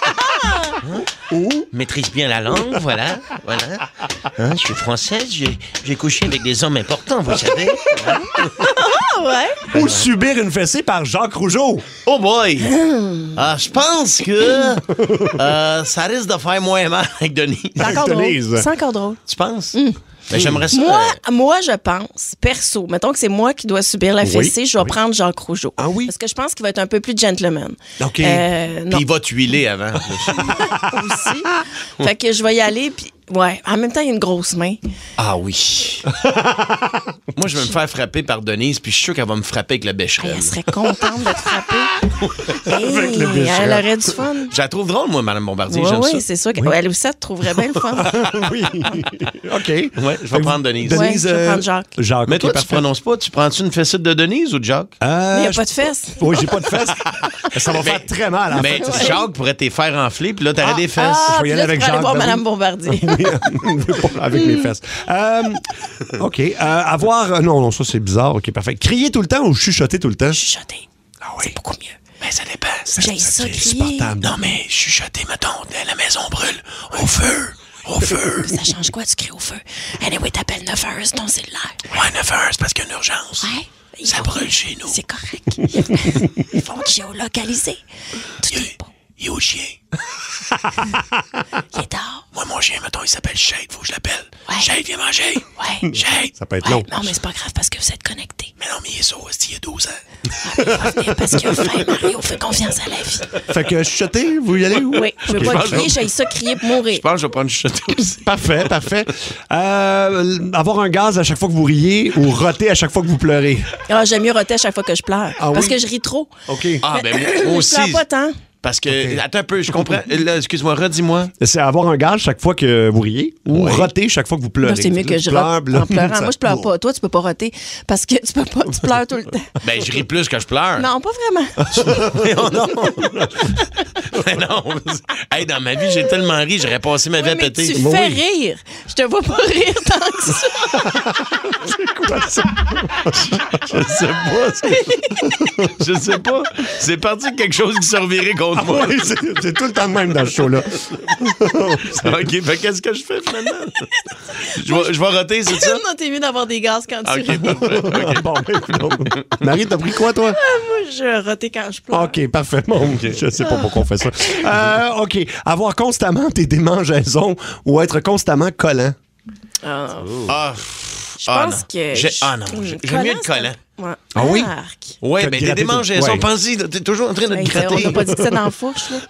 Hein? Maîtrise bien la langue, voilà. voilà. Hein, je suis française, j'ai, j'ai couché avec des hommes importants, vous savez. Hein? Ah ouais? Ou subir une fessée par Jacques Rougeau. Oh boy! Ah, je pense que euh, ça risque de faire moins mal avec Denise. C'est encore drôle. C'est encore drôle. Tu penses? Mm. Ben, j'aimerais ça. Moi, euh... moi, je pense, perso, mettons que c'est moi qui dois subir la fessée, Oui, je vais oui. prendre Jacques Rougeau. Ah oui? Parce que je pense qu'il va être un peu plus gentleman. OK. Euh, non. Puis il va t'huiler avant. Aussi. Fait que je vais y aller, puis ouais, en même temps, il y a une grosse main. Ah oui. Moi, je vais me faire frapper par Denise, puis je suis sûr qu'elle va me frapper avec la bécherelle. Elle serait contente de te frapper. Hey, Avec le bécherel. elle aurait du fun. Je la trouve drôle, moi, Mme Bombardier. Oui, J'aime oui, ça. c'est sûr qu'elle aussi, elle te trouverait bien le fun. Oui. OK. Ouais, je vais prendre Denise. Denise, Ouais, je vais euh, prendre Jacques. Jacques, Mais ok, toi, tu parfait. prononces pas. Tu prends-tu une fessette de Denise ou de Jacques? Euh, Mais il n'y a je- pas de fesses. Oui, j'ai pas de fesses. Ça va faire très mal, en Mais fait. Jacques pourrait te faire enfler, puis là, t'aurais Ah, des fesses. Ah, Je vais y puis aller là, avec tu pourrais aller Jacques, voir ben Mme oui. Bombardier. Pas avec mes fesses. Euh, OK. Euh, avoir... euh, Non, non, ça, c'est bizarre. OK, parfait. Crier tout le temps ou chuchoter tout le temps? Chuchoter. Ah oui. C'est beaucoup mieux. Ben, ça dépend. J'ai ça c'est crier. insupportable. Non, mais chuchoter, mettons, la maison brûle. Au feu. Au feu. Ça change quoi, tu cries au feu? Anyway, t'appelles neuf un un, c'est ton cellulaire. Ouais, neuf un un, c'est parce qu'il y a une urgence. Ouais. Ça brûle chez nous. C'est correct. Ils vont te géolocaliser. Tout est beau. Il est au chien. Il est dehors. Moi, mon chien, mettons, il s'appelle Shade. Faut que je l'appelle. Shade, viens manger. Ouais. Shade. Ça peut être Ouais, long. non, mais c'est pas grave parce que vous êtes connectés. Mais non, mais il est sourd, il y a douze ans. Il va venir parce qu'il a faim, Mario. Fais confiance à la vie. Fait que chuchoter, vous y allez où? Oui, je veux OK. pas Je pense- crier, j'ai ça crier pour mourir. Je pense que je vais prendre chuchoter aussi. Parfait, parfait. Euh, avoir un gaz à chaque fois que vous riez ou roter à chaque fois que vous pleurez? Ah, j'aime mieux roter à chaque fois que je pleure. Ah parce oui? que je ris trop. OK. Ah, ben, moi, Je moi aussi. pleure pas tant. Parce que, attends un peu, je comprends. Là, excuse-moi, redis-moi. C'est avoir un gaz chaque fois que vous riez ou Ouais. roter chaque fois que vous pleurez? Non, c'est mieux Là, que tu je pleures, rote puis là, en pleurant. ça- Moi, je pleure pas. Toi, tu peux pas roter parce que tu peux pas, tu pleures tout le temps. Ben, je ris plus que je pleure. Non, pas vraiment. Mais oh non. Mais non. Hey, dans ma vie, j'ai tellement ri, j'aurais passé ma vie à Mais péter. tu fais rire. Je te vois pas rire tant que ça. C'est quoi ça? Je sais pas. Je sais pas. C'est parti de quelque chose qui s'est reviré contre moi. Oui, c'est c'est tout le temps de même dans ce show-là. OK, fait qu'est-ce que je fais finalement? Je vais, je vais roter, c'est ça? Non, t'es mieux d'avoir des gaz quand tu OK, rotes. parfait. OK. Bon, ben, écoute, Marie, t'as pris quoi, toi? Ah, moi, je rotais quand je pleure. OK, parfait. Bon, je sais pas pourquoi on fait ça. Euh, OK. Avoir constamment des démangeaisons ou être constamment collant? Ah, Ah, je ah, pense non. que... J'ai- je- ah non, j'ai- j'aime mieux le c'est un- collant. Ouais. Ah oui? Arc. Ouais, Que ben de des gratter démangeaisons, tout- ouais. pense-y, là, t'es toujours en train de te Hey, gratter. on n'a pas dit que c'était dans la fourche, là.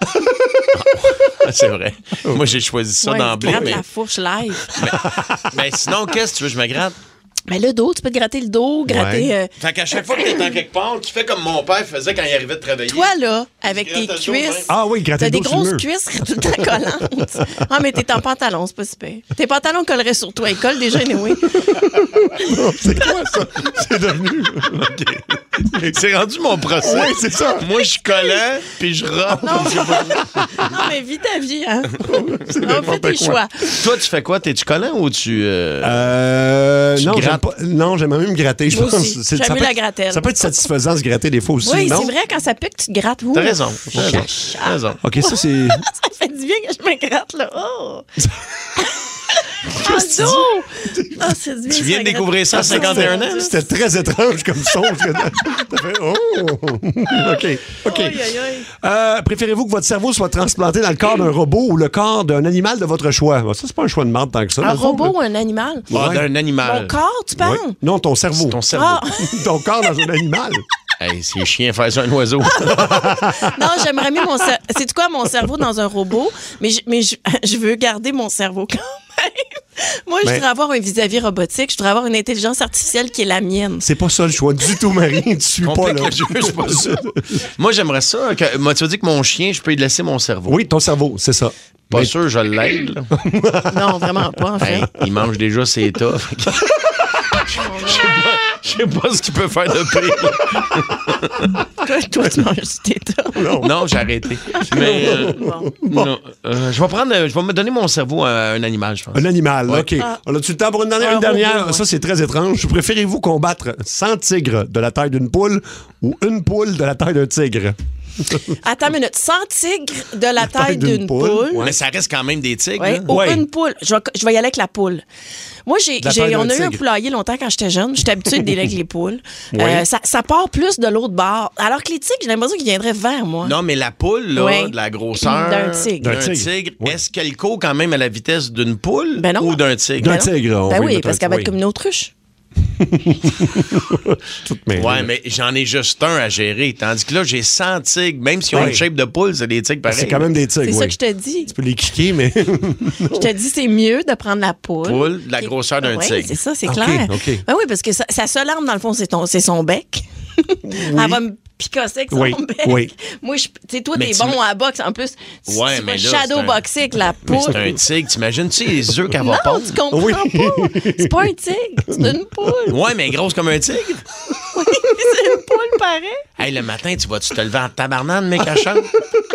Ah, c'est vrai. Moi, j'ai choisi ça Ouais, d'emblée. gratte Mais, la fourche live. mais sinon, qu'est-ce que tu veux, je me gratte? Mais le dos, tu peux te gratter le dos, gratter... Ouais. euh, Fait qu'à chaque fois que t'es en quelque part, tu fais comme mon père faisait quand il arrivait de travailler. toi, là, avec Tu tes grattes le dos, cuisses... même. Ah oui, gratter T'as le des dos sur le grosses mur. cuisses tout le temps collantes. Ah, mais t'es en pantalon, c'est pas super. Tes pantalons colleraient sur toi. Ils collent déjà, anyway. Non, c'est quoi ça? C'est devenu... C'est rendu mon procès. Oui, c'est ça. Moi, je suis collant, puis je rote. Non, mais vis ta vie, hein. C'est Non, fais n'importe tes quoi. choix. Toi, tu fais quoi? T'es-tu collant ou tu... euh, Euh, Tu non, grattes? j'aime pas, non, j'aime même me gratter, je Moi pense. aussi. C'est- J'aime ça mieux peut la être- grattelle. Ça peut être satisfaisant se gratter des fois aussi, Oui, non? c'est vrai, quand ça pique, tu te grattes. Ouh. T'as raison. T'as raison. T'as raison. OK, ça, c'est... Ça fait du bien que je me gratte, là. Oh! Ah, dos! Ah, c'est du bien. Tu viens de ça découvrir ça à cinquante et un ans? là? C'était très étrange comme son. T'as fait, oh! OK, OK. Aïe, aïe, aïe. Euh, préférez-vous que votre cerveau soit transplanté dans le corps d'un robot ou le corps d'un animal de votre choix? Bon, ça, c'est pas un choix de marde tant que ça. Un dans le fond, robot là. ou un animal? Ah, Ouais. d'un animal. Mon corps, tu parles? Ouais. Non, ton cerveau. Ton cerveau. Ah. Ton corps dans un animal. Hey, c'est chien faire ça un oiseau. Non, j'aimerais mieux mon cerveau. C'est quoi, mon cerveau dans un robot? Mais je, mais je, je veux garder mon cerveau quand même. Moi, je Ben- voudrais avoir un vis-à-vis robotique. Je voudrais avoir une intelligence artificielle qui est la mienne. C'est pas ça le choix du tout, Marie. Tu suis pas, Complique là. le jeu, c'est pas ça. Moi, j'aimerais ça. Que, moi, tu as dit que mon chien, je peux lui laisser mon cerveau. Oui, ton cerveau, c'est ça. Pas Mais- sûr, je l'aide. là. Non, vraiment pas, en fait. Hey, il mange déjà ses tas. Fait que- Je sais pas, je sais pas ce qu'il peut faire de pire. Toi, toi, tu manges tes tas. Non. Non, j'ai arrêté. Mais euh, non, euh, je vais prendre, je vais me donner mon cerveau à un animal, je pense. Un animal, Ouais. OK. Ah. On a-tu le temps pour une dernière? Un Une dernière, robot, ouais. ça, c'est très étrange. Préférez-vous combattre cent tigres de la taille d'une poule ou une poule de la taille d'un tigre? Attends une minute. cent tigres de la, la taille, taille d'une, d'une poule. poule. Ouais. Mais ça reste quand même des tigres. Ouais, ou ouais. une poule. Je vais, je vais y aller avec la poule. Moi, j'ai, j'ai, on a tigre. eu un poulailler longtemps quand j'étais jeune. J'étais habituée de délai avec les poules. Oui. Euh, ça, ça part plus de l'autre bord. Alors que les tigres, j'ai l'impression qu'ils viendraient vers moi. Non, mais la poule, là, oui. de la grosseur d'un tigre, d'un tigre. tigre oui. Est-ce qu'elle court quand même à la vitesse d'une poule ben non. ou d'un tigre? D'un tigre, on Ben oui, parce qu'elle va être comme une autruche. Ouais, mais j'en ai juste un à gérer. Tandis que là, j'ai cent tigres. Même si on a une shape de poule, c'est des tigres pareils. C'est quand même des tigres. C'est oui. ça que je te dis. Tu peux les kicker, mais. Je te dis, c'est mieux de prendre la poule. Poule, de la grosseur d'un ouais, tigre. C'est ça, c'est okay, clair. Okay. Ben oui, parce que ça, sa seule arme, dans le fond, c'est, ton, c'est son bec. Oui. Elle va me picosser avec son oui. bec. Oui. Moi, tu sais, toi, t'es bon à la boxe. En plus, tu, ouais, tu mais vas là, shadowboxer avec la poule. Mais c'est un tigre. T'imagines-tu les œufs qu'elle va pondre? pondre? Non, tu comprends oui. pas. C'est pas un tigre, c'est une poule. Ouais, mais grosse comme un tigre. Oui, c'est une poule pareil. Hey, le matin, tu vas-tu te lever en tabarnane, mec, à chante?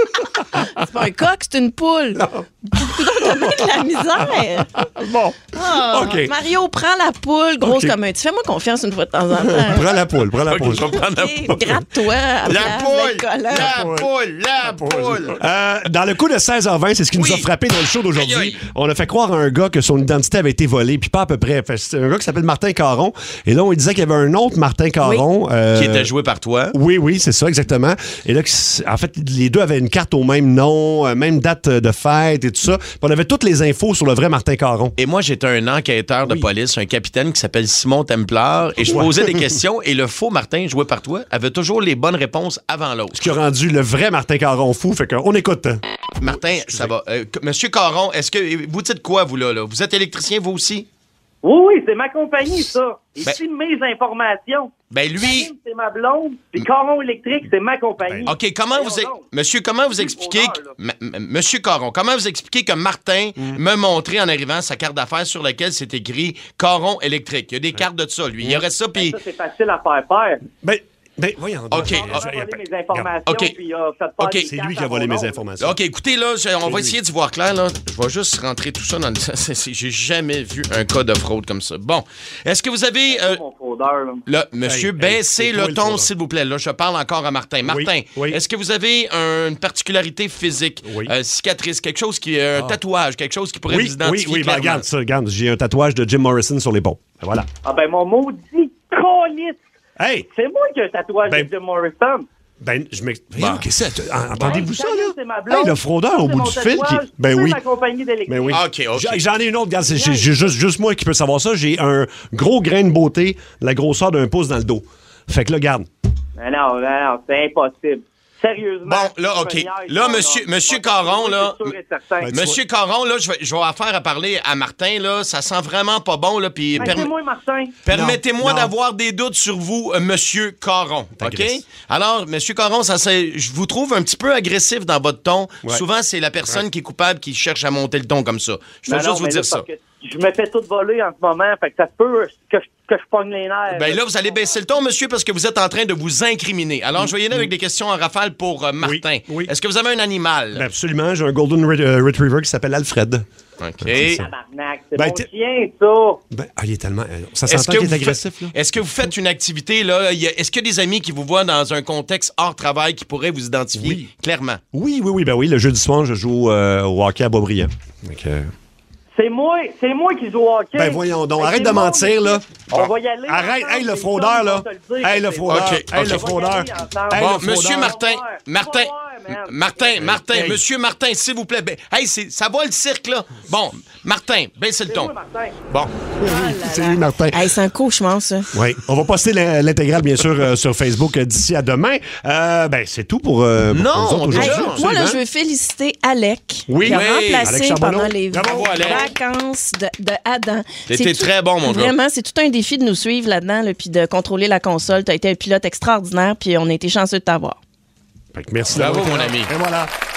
C'est pas un coq, c'est une poule. Non. T'as bien de la misère. Bon. Oh, OK. Mario, prends la poule, grosse okay. comme un. Tu fais-moi confiance une fois de temps en temps. Prends la poule, prends la okay, poule. Je vais prendre la poule. Gratte-toi. La, la poule, la poule, la poule. Euh, dans le coup de seize heures vingt, c'est ce qui oui. nous a frappé dans le show d'aujourd'hui. Aïe, aïe. On a fait croire à un gars que son identité avait été volée, puis pas à peu près. C'est un gars qui s'appelle Martin Caron. Et là, on lui disait qu'il y avait un autre Martin Caron. Oui. Euh, qui était joué par toi. Oui, oui, c'est ça, exactement. Et là, en fait, les deux avaient une carte au même nom, même date de fête et tout ça. Puis on avait toutes les infos sur le vrai Martin Caron. Et moi, j'étais un enquêteur de oui. police, un capitaine qui s'appelle Simon Templar, et je ouais. posais des questions, et le faux Martin, joué par toi, avait toujours les bonnes réponses avant l'autre. Ce qui a rendu le vrai Martin Caron fou, fait qu'on écoute. Martin, ça va. Euh, Monsieur Caron, est-ce que vous dites quoi, vous, là, là? Vous êtes électricien, vous aussi? Oui, oui, c'est ma compagnie, ça. Et ben, c'est mes informations. Ben lui... Karim, c'est ma blonde, puis Caron Électrique, c'est ma compagnie. Ben, OK, comment vous... E- Monsieur, comment vous expliquez... Que... Monsieur Caron, comment vous expliquez que Martin mm. m'a montré en arrivant sa carte d'affaires sur laquelle c'est écrit Caron Électrique? Il y a des cartes de ça, lui. Il y aurait ça, puis... Ben, ça, c'est facile à faire faire. Ben... Ben, voyons. OK. Il a volé mes informations, OK. puis euh, fait OK. C'est lui qui a volé mes informations. OK, écoutez, là, on va essayer d'y voir clair, là. Je vais juste rentrer tout ça dans le... J'ai jamais vu un cas de fraude comme ça. Bon. Est-ce que vous avez... Euh... mon fraudeur, là. Là, monsieur, hey, baissez hey, le ton, s'il vous plaît. Là, je parle encore à Martin. Martin, oui, oui. Est-ce que vous avez un, une particularité physique, oui. euh, cicatrice, quelque chose qui... un ah. tatouage, quelque chose qui pourrait oui, vous identifier Oui, oui, ben, regarde ça, regarde. J'ai un tatouage de Jim Morrison sur l'épaule. Ben, voilà. Ah ben, mon maudit colis! Hey! C'est moi qui ai un tatouage ben, de Jim Morrison. Ben, je m'explique. Bon. Qu'est-ce que c'est? Entendez-vous ben, ça, là? C'est ma blonde. Hey, le fraudeur au bout du fil. Qui... Ben oui. Ma compagnie ben oui. OK, OK. J'en ai une autre, regarde. C'est j'ai juste, juste moi qui peux savoir ça. J'ai un gros grain de beauté, la grosseur d'un pouce dans le dos. Fait que là, regarde. Ben non, ben non, c'est impossible. Sérieusement. Bon, là, OK. Là, monsieur, monsieur Caron, là. Ben, monsieur Caron, là, je vais, je vais affaire à parler à Martin, là. Ça sent vraiment pas bon, là. Puis. Permettez-moi, Martin. Permettez-moi d'avoir des doutes sur vous, euh, monsieur Caron. OK? Alors, monsieur Caron, ça, c'est, je vous trouve un petit peu agressif dans votre ton. Ouais. Souvent, c'est la personne ouais. qui est coupable qui cherche à monter le ton comme ça. Je veux ben juste non, vous dire ça. Je me fais tout voler en ce moment, fait que ça se peut que je, que je pogne les nerfs. Ben là, vous allez baisser le ton, monsieur, parce que vous êtes en train de vous incriminer. Alors, mmh. je vais y aller avec des questions en rafale pour euh, Martin. Oui, oui. Est-ce que vous avez un animal? Ben absolument, j'ai un Golden Retriever qui s'appelle Alfred. OK. Tabarnak, c'est ben, mon chien, ça. Ben, ah, il est tellement... Ça s'entend qu'il est agressif, fait, là. Est-ce que vous faites une activité, là? Est-ce qu'il y a des amis qui vous voient dans un contexte hors travail qui pourraient vous identifier oui. clairement? Oui, oui, oui. Ben oui, le jeudi soir, je joue euh, au hockey à Boisbriand. Donc... Euh... C'est moi, c'est moi qui joue au hockey. Ben voyons donc, arrête de mentir, là. On va y aller. Arrête, hey, le fraudeur, là. Hey, le fraudeur. Hey, le fraudeur. Bon, monsieur Martin, Martin, Martin, Martin, monsieur Martin, s'il vous plaît. Hey, ça va le cirque, là. Bon, Martin, baissez le ton. Bon. C'est lui, Martin. Hey, c'est un cauchemar, ça. Oui. On va poster l'intégrale, bien sûr, euh, sur Facebook euh, d'ici à demain. Euh, ben, c'est tout pour. Euh, pour non, aujourd'hui. Hey, moi, là, je veux féliciter Alec. Oui, qui a oui. remplacé pendant les Bravo, vacances de, de Adam. C'était très bon, mon gars. Vraiment, c'est tout un défi de nous suivre là-dedans, là, puis de contrôler la console. Tu as été un pilote extraordinaire, puis on a été chanceux de t'avoir. Merci. Bravo, mon ami. Et voilà.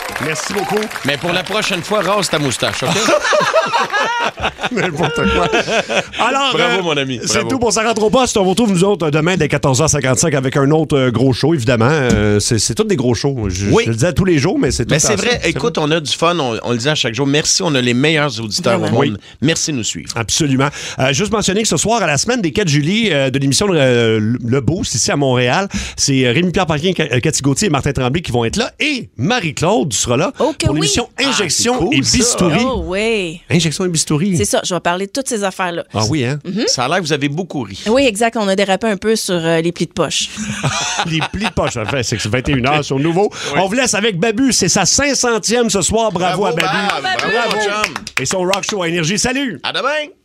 Merci beaucoup. Mais pour la prochaine fois, rase ta moustache, OK? N'importe quoi. Alors, Bravo, euh, mon ami. C'est Bravo. tout pour Ça rentre au poste. On vous retrouve, nous autres, demain dès quatorze heures cinquante-cinq avec un autre euh, gros show, évidemment. Euh, c'est, c'est tous des gros shows. Je, Oui. je le disais tous les jours, mais c'est tout Mais le c'est temps vrai. ça. Écoute, on a du fun. On, on le dit à chaque jour. Merci. On a les meilleurs auditeurs Vraiment. au monde. Oui. Merci de nous suivre. Absolument. Euh, juste mentionner que ce soir, à la semaine des quatre Julie euh, de l'émission euh, Le Boost, ici à Montréal, c'est Rémi-Pierre Paquin, Cathy Gauthier et Martin Tremblay qui vont être là. Et Marie-Claude sera là Oh, que pour oui. l'émission Injection Ah, c'est cool, et ça. Bistouri. Oh, oui. Injection et Bistouri. C'est ça, je vais parler de toutes ces affaires-là. Ah oui, hein? Mhm. Ça a l'air que vous avez beaucoup ri. Oui, exact. On a dérapé un peu sur euh, les plis de poche. Les plis de poche. Enfin, c'est vingt et une heures sur Nouveau. On vous laisse avec Babu. C'est sa cinq centième ce soir. Bravo, Bravo, à Babu. Bab. Bravo, mon chum. Et son rock show à Énergie. Salut! À demain!